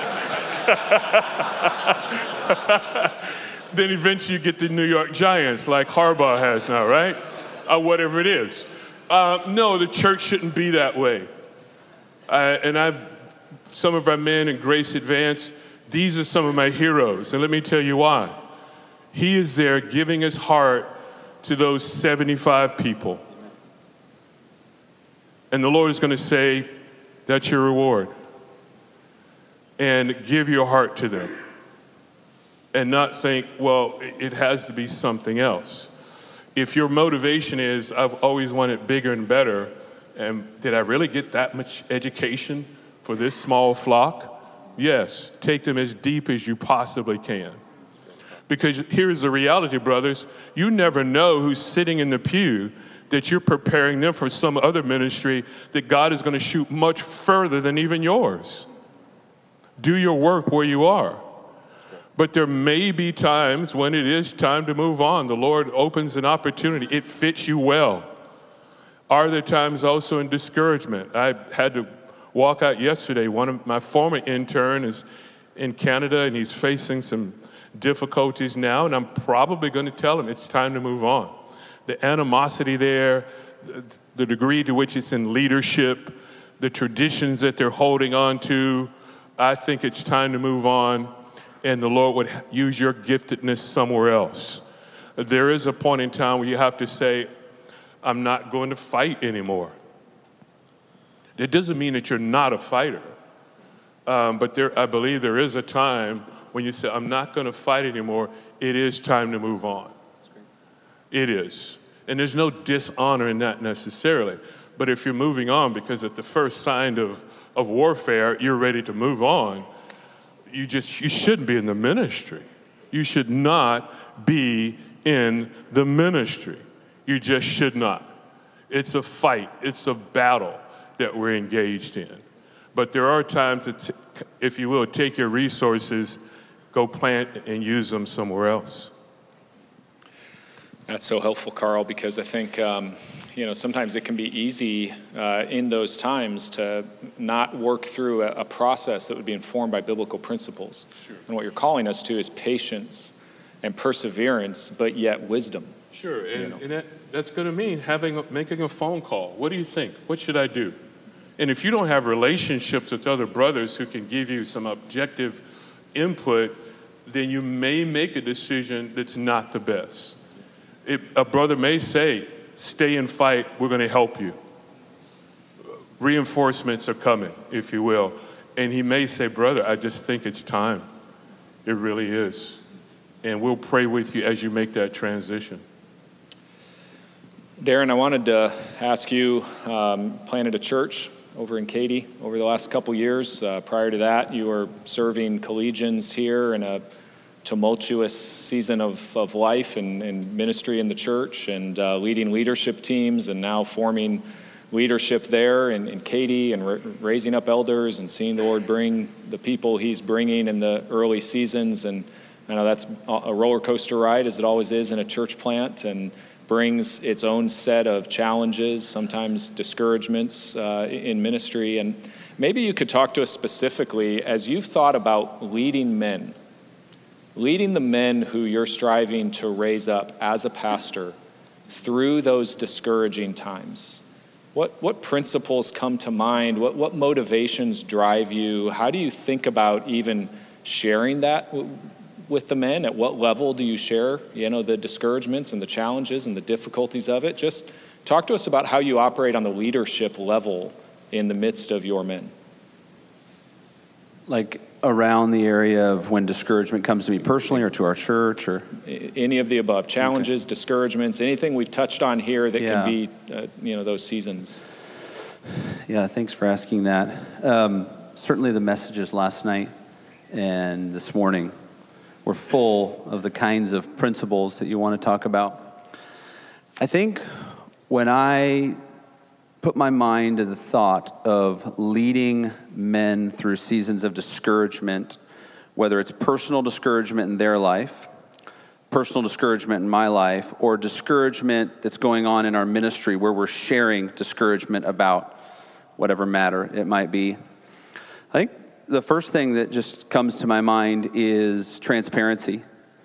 then eventually you get the New York Giants, like Harbaugh has now, right? Whatever it is. No, the church shouldn't be that way. Some of our men in Grace Advance, these are some of my heroes, and let me tell you why. He is there giving his heart to those 75 people. And the Lord is going to say, that's your reward. And give your heart to them. And not think, well, it has to be something else. If your motivation is, I've always wanted bigger and better, and did I really get that much education for this small flock? Yes, take them as deep as you possibly can. Because here's the reality, brothers. You never know who's sitting in the pew that you're preparing them for some other ministry that God is going to shoot much further than even yours. Do your work where you are. But there may be times when it is time to move on. The Lord opens an opportunity. It fits you well. Are there times also in discouragement? I had to walk out yesterday. One of my former intern is in Canada, and he's facing some difficulties now, and I'm probably going to tell him it's time to move on. The animosity there, the degree to which it's in leadership, the traditions that they're holding on to, I think it's time to move on, and the Lord would use your giftedness somewhere else. There is a point in time where you have to say, I'm not going to fight anymore. It doesn't mean that you're not a fighter, but I believe there is a time when you say, I'm not going to fight anymore. It is time to move on. It is. And there's no dishonor in that necessarily. But if you're moving on because at the first sign of warfare, you're ready to move on, you shouldn't be in the ministry. You should not be in the ministry. You just should not. It's a fight. It's a battle that we're engaged in. But there are times that, if you will, take your resources, go plant and use them somewhere else. That's so helpful, Carl, because I think, sometimes it can be easy in those times to not work through a process that would be informed by biblical principles. Sure. And what you're calling us to is patience and perseverance, but yet wisdom. Sure, and that's going to mean making a phone call. What do you think? What should I do? And if you don't have relationships with other brothers who can give you some objective input, then you may make a decision that's not the best. A brother may say, stay and fight, we're going to help you. Reinforcements are coming, if you will. And he may say, brother, I just think it's time. It really is. And we'll pray with you as you make that transition. Darren, I wanted to ask you, planted a church over in Katy over the last couple years. Prior to that, you were serving collegians here in a tumultuous season of life and ministry in the church, and leading leadership teams, and now forming leadership there, and Katie, and raising up elders, and seeing the Lord bring the people he's bringing in the early seasons. And I know that's a roller coaster ride, as it always is in a church plant, and brings its own set of challenges, sometimes discouragements in ministry. And maybe you could talk to us specifically as you've thought about leading the men who you're striving to raise up as a pastor through those discouraging times. What principles come to mind? What motivations drive you? How do you think about even sharing that with the men? At what level do you share, the discouragements and the challenges and the difficulties of it? Just talk to us about how you operate on the leadership level in the midst of your men. Like around the area of when discouragement comes to me personally or to our church, or any of the above. Challenges, okay. Discouragements, anything we've touched on here that can be, those seasons. Yeah, thanks for asking that. Certainly the messages last night and this morning were full of the kinds of principles that you want to talk about. I think when I put my mind to the thought of leading men through seasons of discouragement, whether it's personal discouragement in their life, personal discouragement in my life, or discouragement that's going on in our ministry where we're sharing discouragement about whatever matter it might be. I think the first thing that just comes to my mind is transparency.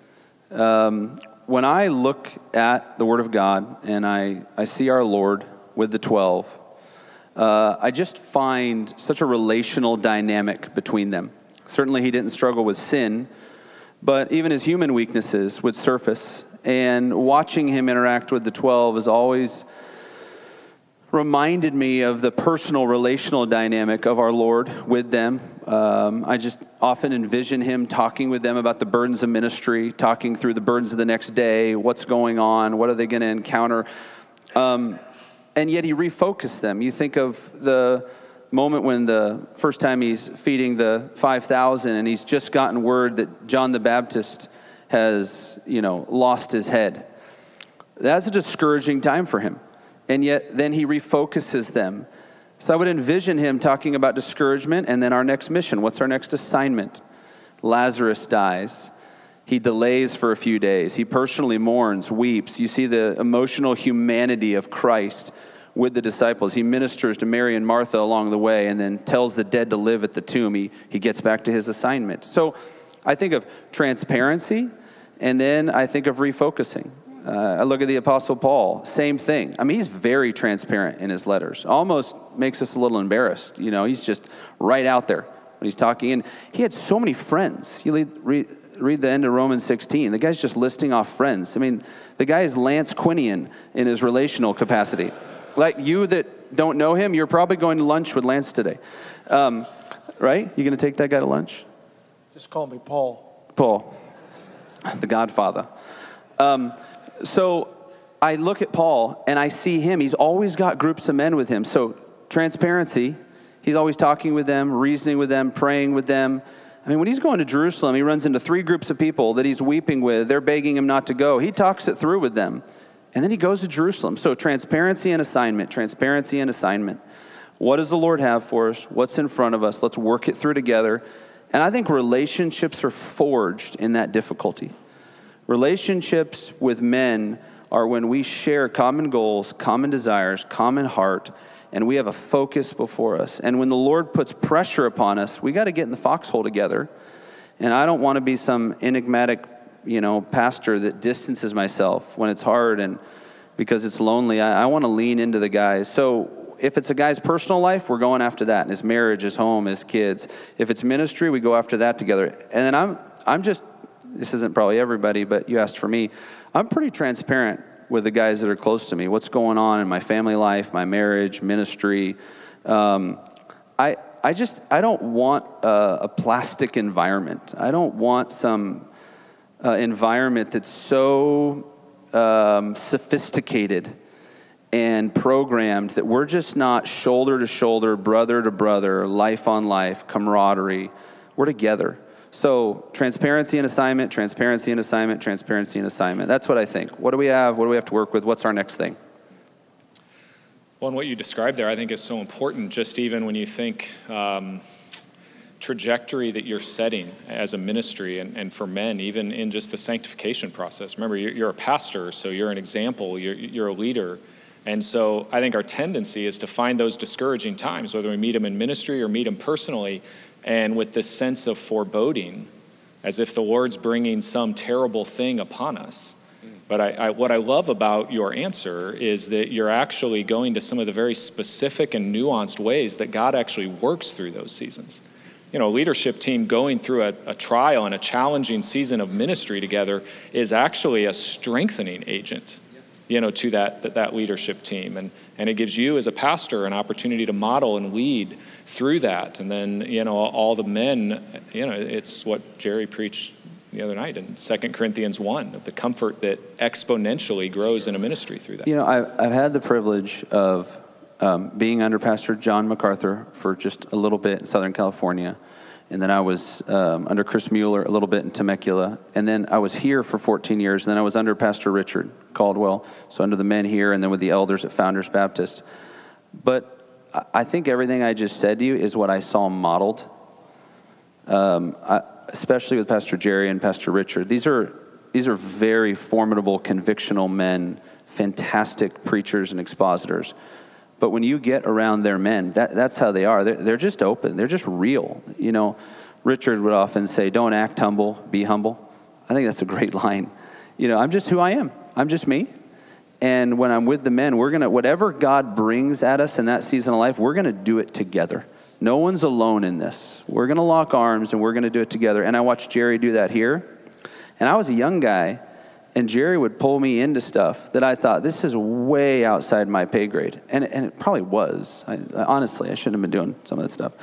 When I look at the Word of God and I see our Lord with the 12, I just find such a relational dynamic between them. Certainly he didn't struggle with sin, but even his human weaknesses would surface. And watching him interact with the 12 has always reminded me of the personal relational dynamic of our Lord with them. I just often envision him talking with them about the burdens of ministry, talking through the burdens of the next day, what's going on, what are they going to encounter. And yet he refocused them. You think of the moment when the first time he's feeding the 5,000 and he's just gotten word that John the Baptist has, lost his head. That's a discouraging time for him. And yet then he refocuses them. So I would envision him talking about discouragement and then our next mission. What's our next assignment? Lazarus dies. He delays for a few days. He personally mourns, weeps. You see the emotional humanity of Christ with the disciples. He ministers to Mary and Martha along the way and then tells the dead to live at the tomb. He gets back to his assignment. So I think of transparency, and then I think of refocusing. I look at the Apostle Paul, same thing. I mean, he's very transparent in his letters. Almost makes us a little embarrassed. He's just right out there when he's talking. And he had so many friends. You read the end of Romans 16. The guy's just listing off friends. I mean, the guy is Lance Quinion in his relational capacity. Like you that don't know him, you're probably going to lunch with Lance today. Right? You going to take that guy to lunch? Just call me Paul. Paul, the Godfather. So I look at Paul and I see him. He's always got groups of men with him. So transparency, he's always talking with them, reasoning with them, praying with them. I mean, when he's going to Jerusalem, he runs into 3 groups of people that he's weeping with. They're begging him not to go. He talks it through with them. And then he goes to Jerusalem. So transparency and assignment, transparency and assignment. What does the Lord have for us? What's in front of us? Let's work it through together. And I think relationships are forged in that difficulty. Relationships with men are when we share common goals, common desires, common heart, and we have a focus before us. And when the Lord puts pressure upon us, we got to get in the foxhole together. And I don't want to be some enigmatic, pastor that distances myself when it's hard and because it's lonely. I want to lean into the guys. So if it's a guy's personal life, we're going after that. And his marriage, his home, his kids. If it's ministry, we go after that together. And then I'm just, this isn't probably everybody, but you asked for me. I'm pretty transparent with the guys that are close to me. What's going on in my family life, my marriage, ministry. I don't want a plastic environment. I don't want some environment that's so sophisticated and programmed that we're just not shoulder to shoulder, brother to brother, life on life, camaraderie. We're together. So transparency and assignment, transparency and assignment, transparency and assignment. That's what I think. What do we have? What do we have to work with? What's our next thing? Well, and what you described there, I think, is so important, just even when you think trajectory that you're setting as a ministry and for men, even in just the sanctification process. Remember, you're a pastor, so you're an example, you're a leader. And so I think our tendency is to find those discouraging times, whether we meet them in ministry or meet them personally, and with this sense of foreboding, as if the Lord's bringing some terrible thing upon us. But what I love about your answer is that you're actually going to some of the very specific and nuanced ways that God actually works through those seasons. You know, a leadership team going through a trial and a challenging season of ministry together is actually a strengthening agent, you know, to that leadership team. And it gives you as a pastor an opportunity to model and lead through that. And then, you know, all the men, you know, it's what Jerry preached the other night in 2 Corinthians 1, of the comfort that exponentially grows in a ministry through that. You know, I've had the privilege of being under Pastor John MacArthur for just a little bit in Southern California. And then I was under Chris Mueller a little bit in Temecula. And then I was here for 14 years. And then I was under Pastor Richard Caldwell, so under the men here, and then with the elders at Founders Baptist. But I think everything I just said to you is what I saw modeled, especially with Pastor Jerry and Pastor Richard. These are very formidable, convictional men, fantastic preachers and expositors. But when you get around their men, that's how they are. They're just open. They're just real. You know, Richard would often say, "Don't act humble, be humble." I think that's a great line. You know, I'm just who I am. I'm just me. And when I'm with the men, we're going to, whatever God brings at us in that season of life, we're going to do it together. No one's alone in this. We're going to lock arms and we're going to do it together. And I watched Jerry do that here. And I was a young guy, and Jerry would pull me into stuff that I thought, this is way outside my pay grade. And it probably was. Honestly, I shouldn't have been doing some of that stuff.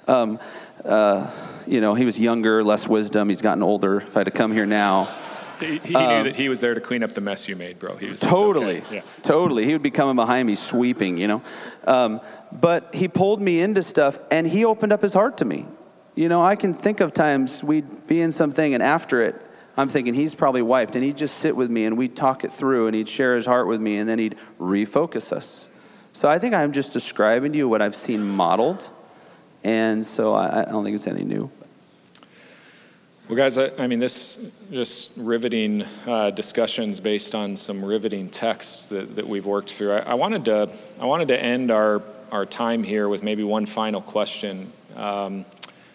You know, he was younger, less wisdom. He's gotten older. If I had to come here now. He knew that he was there to clean up the mess you made, bro. He was totally, okay. Yeah. Totally. He would be coming behind me sweeping, you know. But he pulled me into stuff, and he opened up his heart to me. You know, I can think of times we'd be in something, and after it, I'm thinking he's probably wiped, and he'd just sit with me, and we'd talk it through, and he'd share his heart with me, and then he'd refocus us. So I think I'm just describing to you what I've seen modeled, and so I don't think it's anything new. Well, guys, I mean, this just riveting discussions based on some riveting texts that we've worked through. I wanted to end our time here with maybe one final question. On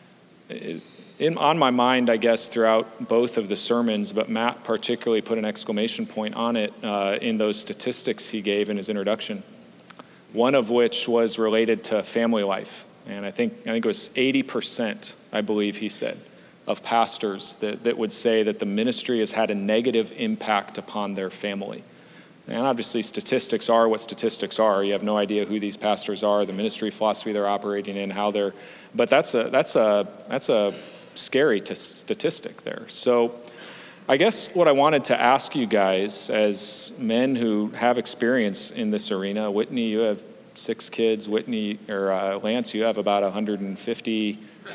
my mind, I guess, throughout both of the sermons, but Matt particularly put an exclamation point on it in those statistics he gave in his introduction. One of which was related to family life, and I think it was 80%, I believe he said, of pastors that would say that the ministry has had a negative impact upon their family. And obviously statistics are what statistics are. You have no idea who these pastors are, the ministry philosophy they're operating in, how they're, but that's a scary statistic there. So I guess what I wanted to ask you guys as men who have experience in this arena, Whitney, you have 6 kids, Lance, you have about 150,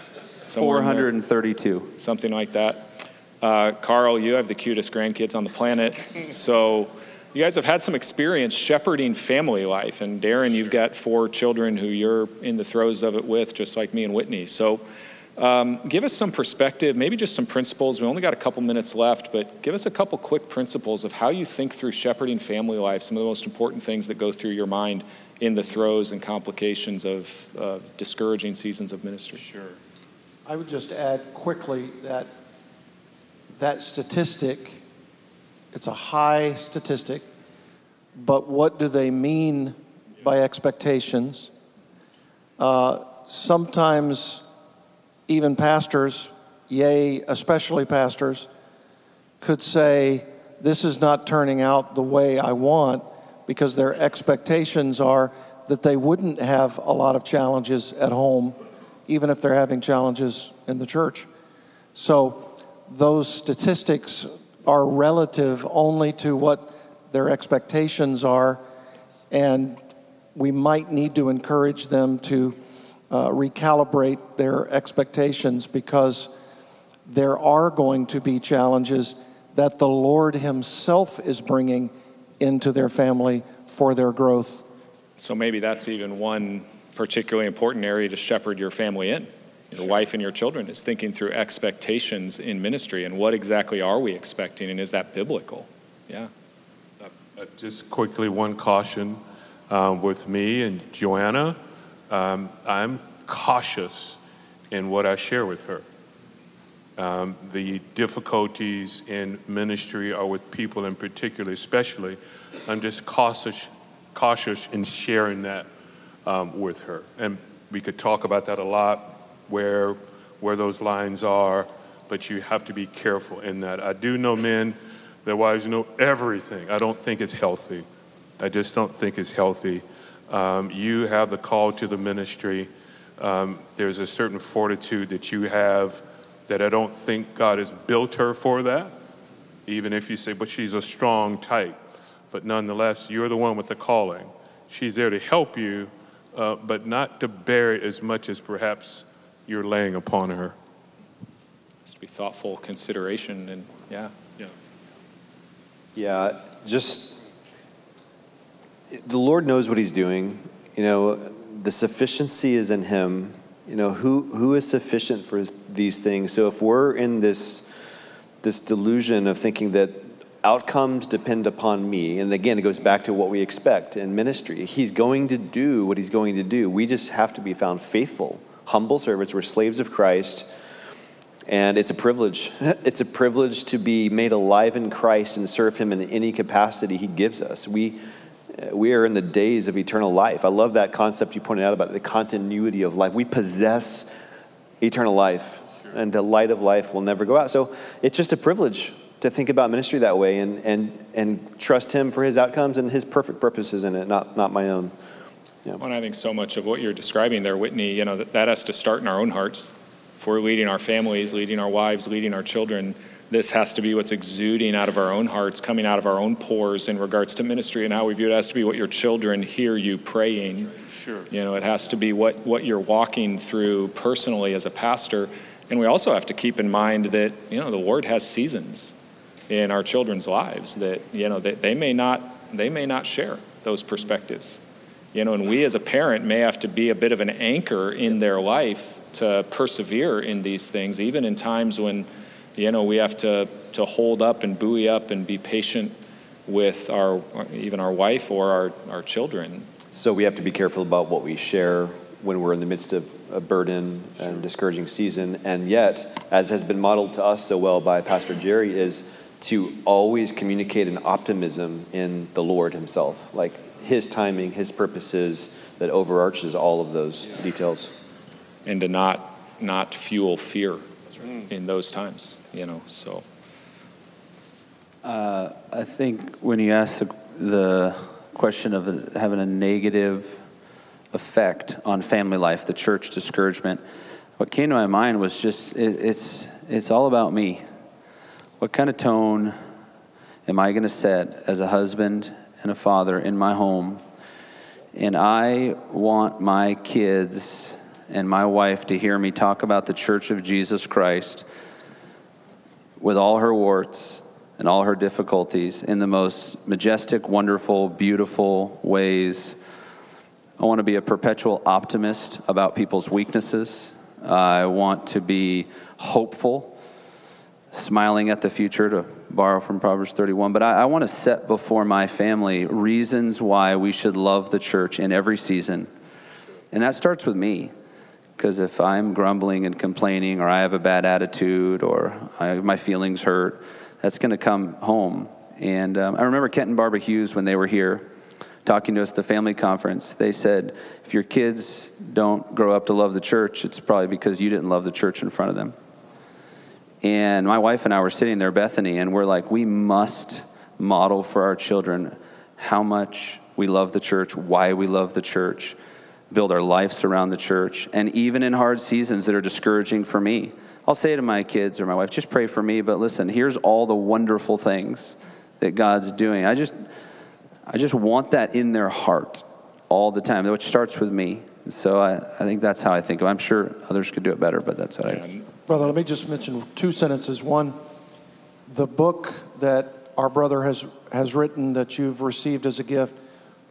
432. Something like that. Carl, you have the cutest grandkids on the planet. So you guys have had some experience shepherding family life. And Darren, you've got 4 children who you're in the throes of it with, just like me and Whitney. So give us some perspective, maybe just some principles. We only got a couple minutes left, but give us a couple quick principles of how you think through shepherding family life, some of the most important things that go through your mind in the throes and complications of discouraging seasons of ministry. Sure. I would just add quickly that statistic, it's a high statistic, but what do they mean by expectations? Sometimes even pastors, especially pastors, could say, this is not turning out the way I want, because their expectations are that they wouldn't have a lot of challenges at home, even if they're having challenges in the church. So those statistics are relative only to what their expectations are, and we might need to encourage them to recalibrate their expectations, because there are going to be challenges that the Lord Himself is bringing into their family for their growth So maybe that's even one particularly important area to shepherd your family in. Your wife and your children is thinking through expectations in ministry and what exactly are we expecting, and is that biblical? Yeah. Just quickly, one caution with me and Joanna. I'm cautious in what I share with her. The difficulties in ministry are with people in particular, especially. I'm just cautious in sharing that with her. And we could talk about that a lot, where those lines are, but you have to be careful in that. I do know men, their wives know everything. I don't think it's healthy. I just don't think it's healthy. You have the call to the ministry. There's a certain fortitude that you have that I don't think God has built her for that, even if you say, but she's a strong type. But nonetheless, you're the one with the calling. She's there to help you, but not to bear it as much as perhaps you're laying upon her. Has to be thoughtful consideration, and Yeah, just the Lord knows what he's doing. The sufficiency is in him. Who is sufficient for these things? So if we're in this delusion of thinking that outcomes depend upon me, and again, it goes back to what we expect in ministry. He's going to do what he's going to do. We just have to be found faithful, humble servants. We're slaves of Christ. And it's a privilege. It's a privilege to be made alive in Christ and serve him in any capacity he gives us. We are in the days of eternal life. I love that concept you pointed out about the continuity of life. We possess eternal life, and the light of life will never go out. So it's just a privilege to think about ministry that way and trust him for his outcomes and his perfect purposes in it, not my own. Yeah. Well, and I think so much of what you're describing there, Whitney, that has to start in our own hearts. If we're leading our families, leading our wives, leading our children, this has to be what's exuding out of our own hearts, coming out of our own pores in regards to ministry and how we view it. It has to be what your children hear you praying. Sure. It has to be what you're walking through personally as a pastor. And we also have to keep in mind that, the Lord has seasons in our children's lives that, that they may not share those perspectives. And we as a parent may have to be a bit of an anchor in their life to persevere in these things, even in times when, we have to hold up and buoy up and be patient with even our wife or our children. So we have to be careful about what we share when we're in the midst of a burden and discouraging season. And yet, as has been modeled to us so well by Pastor Jerry, is to always communicate an optimism in the Lord himself, like his timing, his purposes that overarches all of those details. And to not fuel fear in those times, so. I think when you ask the question of having a negative effect on family life, the church discouragement, what came to my mind was just, it's all about me. What kind of tone am I going to set as a husband and a father in my home? And I want my kids and my wife to hear me talk about the Church of Jesus Christ with all her warts and all her difficulties in the most majestic, wonderful, beautiful ways. I want to be a perpetual optimist about people's weaknesses. I want to be hopeful, smiling at the future, to borrow from Proverbs 31. But I want to set before my family reasons why we should love the church in every season. And that starts with me. Because if I'm grumbling and complaining, or I have a bad attitude, or my feelings hurt, that's going to come home. And I remember Kent and Barbara Hughes, when they were here talking to us at the family conference, they said, if your kids don't grow up to love the church, it's probably because you didn't love the church in front of them. And my wife and I were sitting there, Bethany, and we're like, we must model for our children how much we love the church, why we love the church, build our lives around the church. And even in hard seasons that are discouraging for me, I'll say to my kids or my wife, just pray for me, but listen, here's all the wonderful things that God's doing. I just want that in their heart all the time, which starts with me. So I think that's how I think of it. I'm sure others could do it better, but that's how I... Brother, let me just mention 2 sentences. One, the book that our brother has written that you've received as a gift,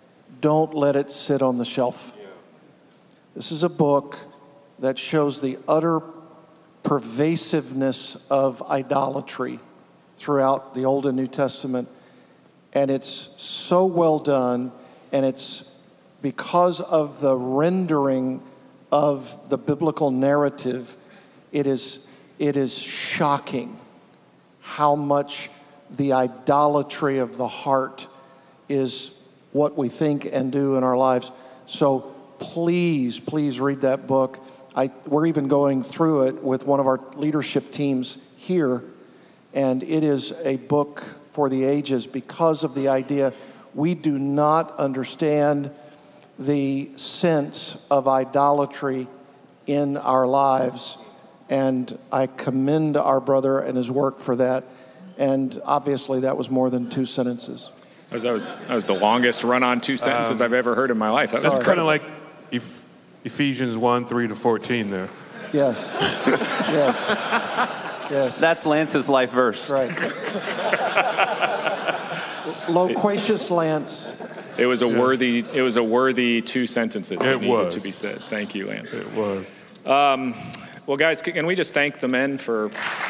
don't let it sit on the shelf. This is a book that shows the utter pervasiveness of idolatry throughout the Old and New Testament. And it's so well done, and it's because of the rendering of the biblical narrative, it is shocking how much the idolatry of the heart is what we think and do in our lives. So please read that book. We're even going through it with one of our leadership teams here, and it is a book for the ages because of the idea we do not understand the sense of idolatry in our lives. And I commend our brother and his work for that. And obviously that was more than 2 sentences. That was the longest run-on 2 sentences I've ever heard in my life. That's kind of like Ephesians 1:3-14 there. Yes. Yes. That's Lance's life verse. Right. Loquacious Lance. It was a worthy 2 sentences that needed to be said. Thank you, Lance. It was. Well, guys, can we just thank the men for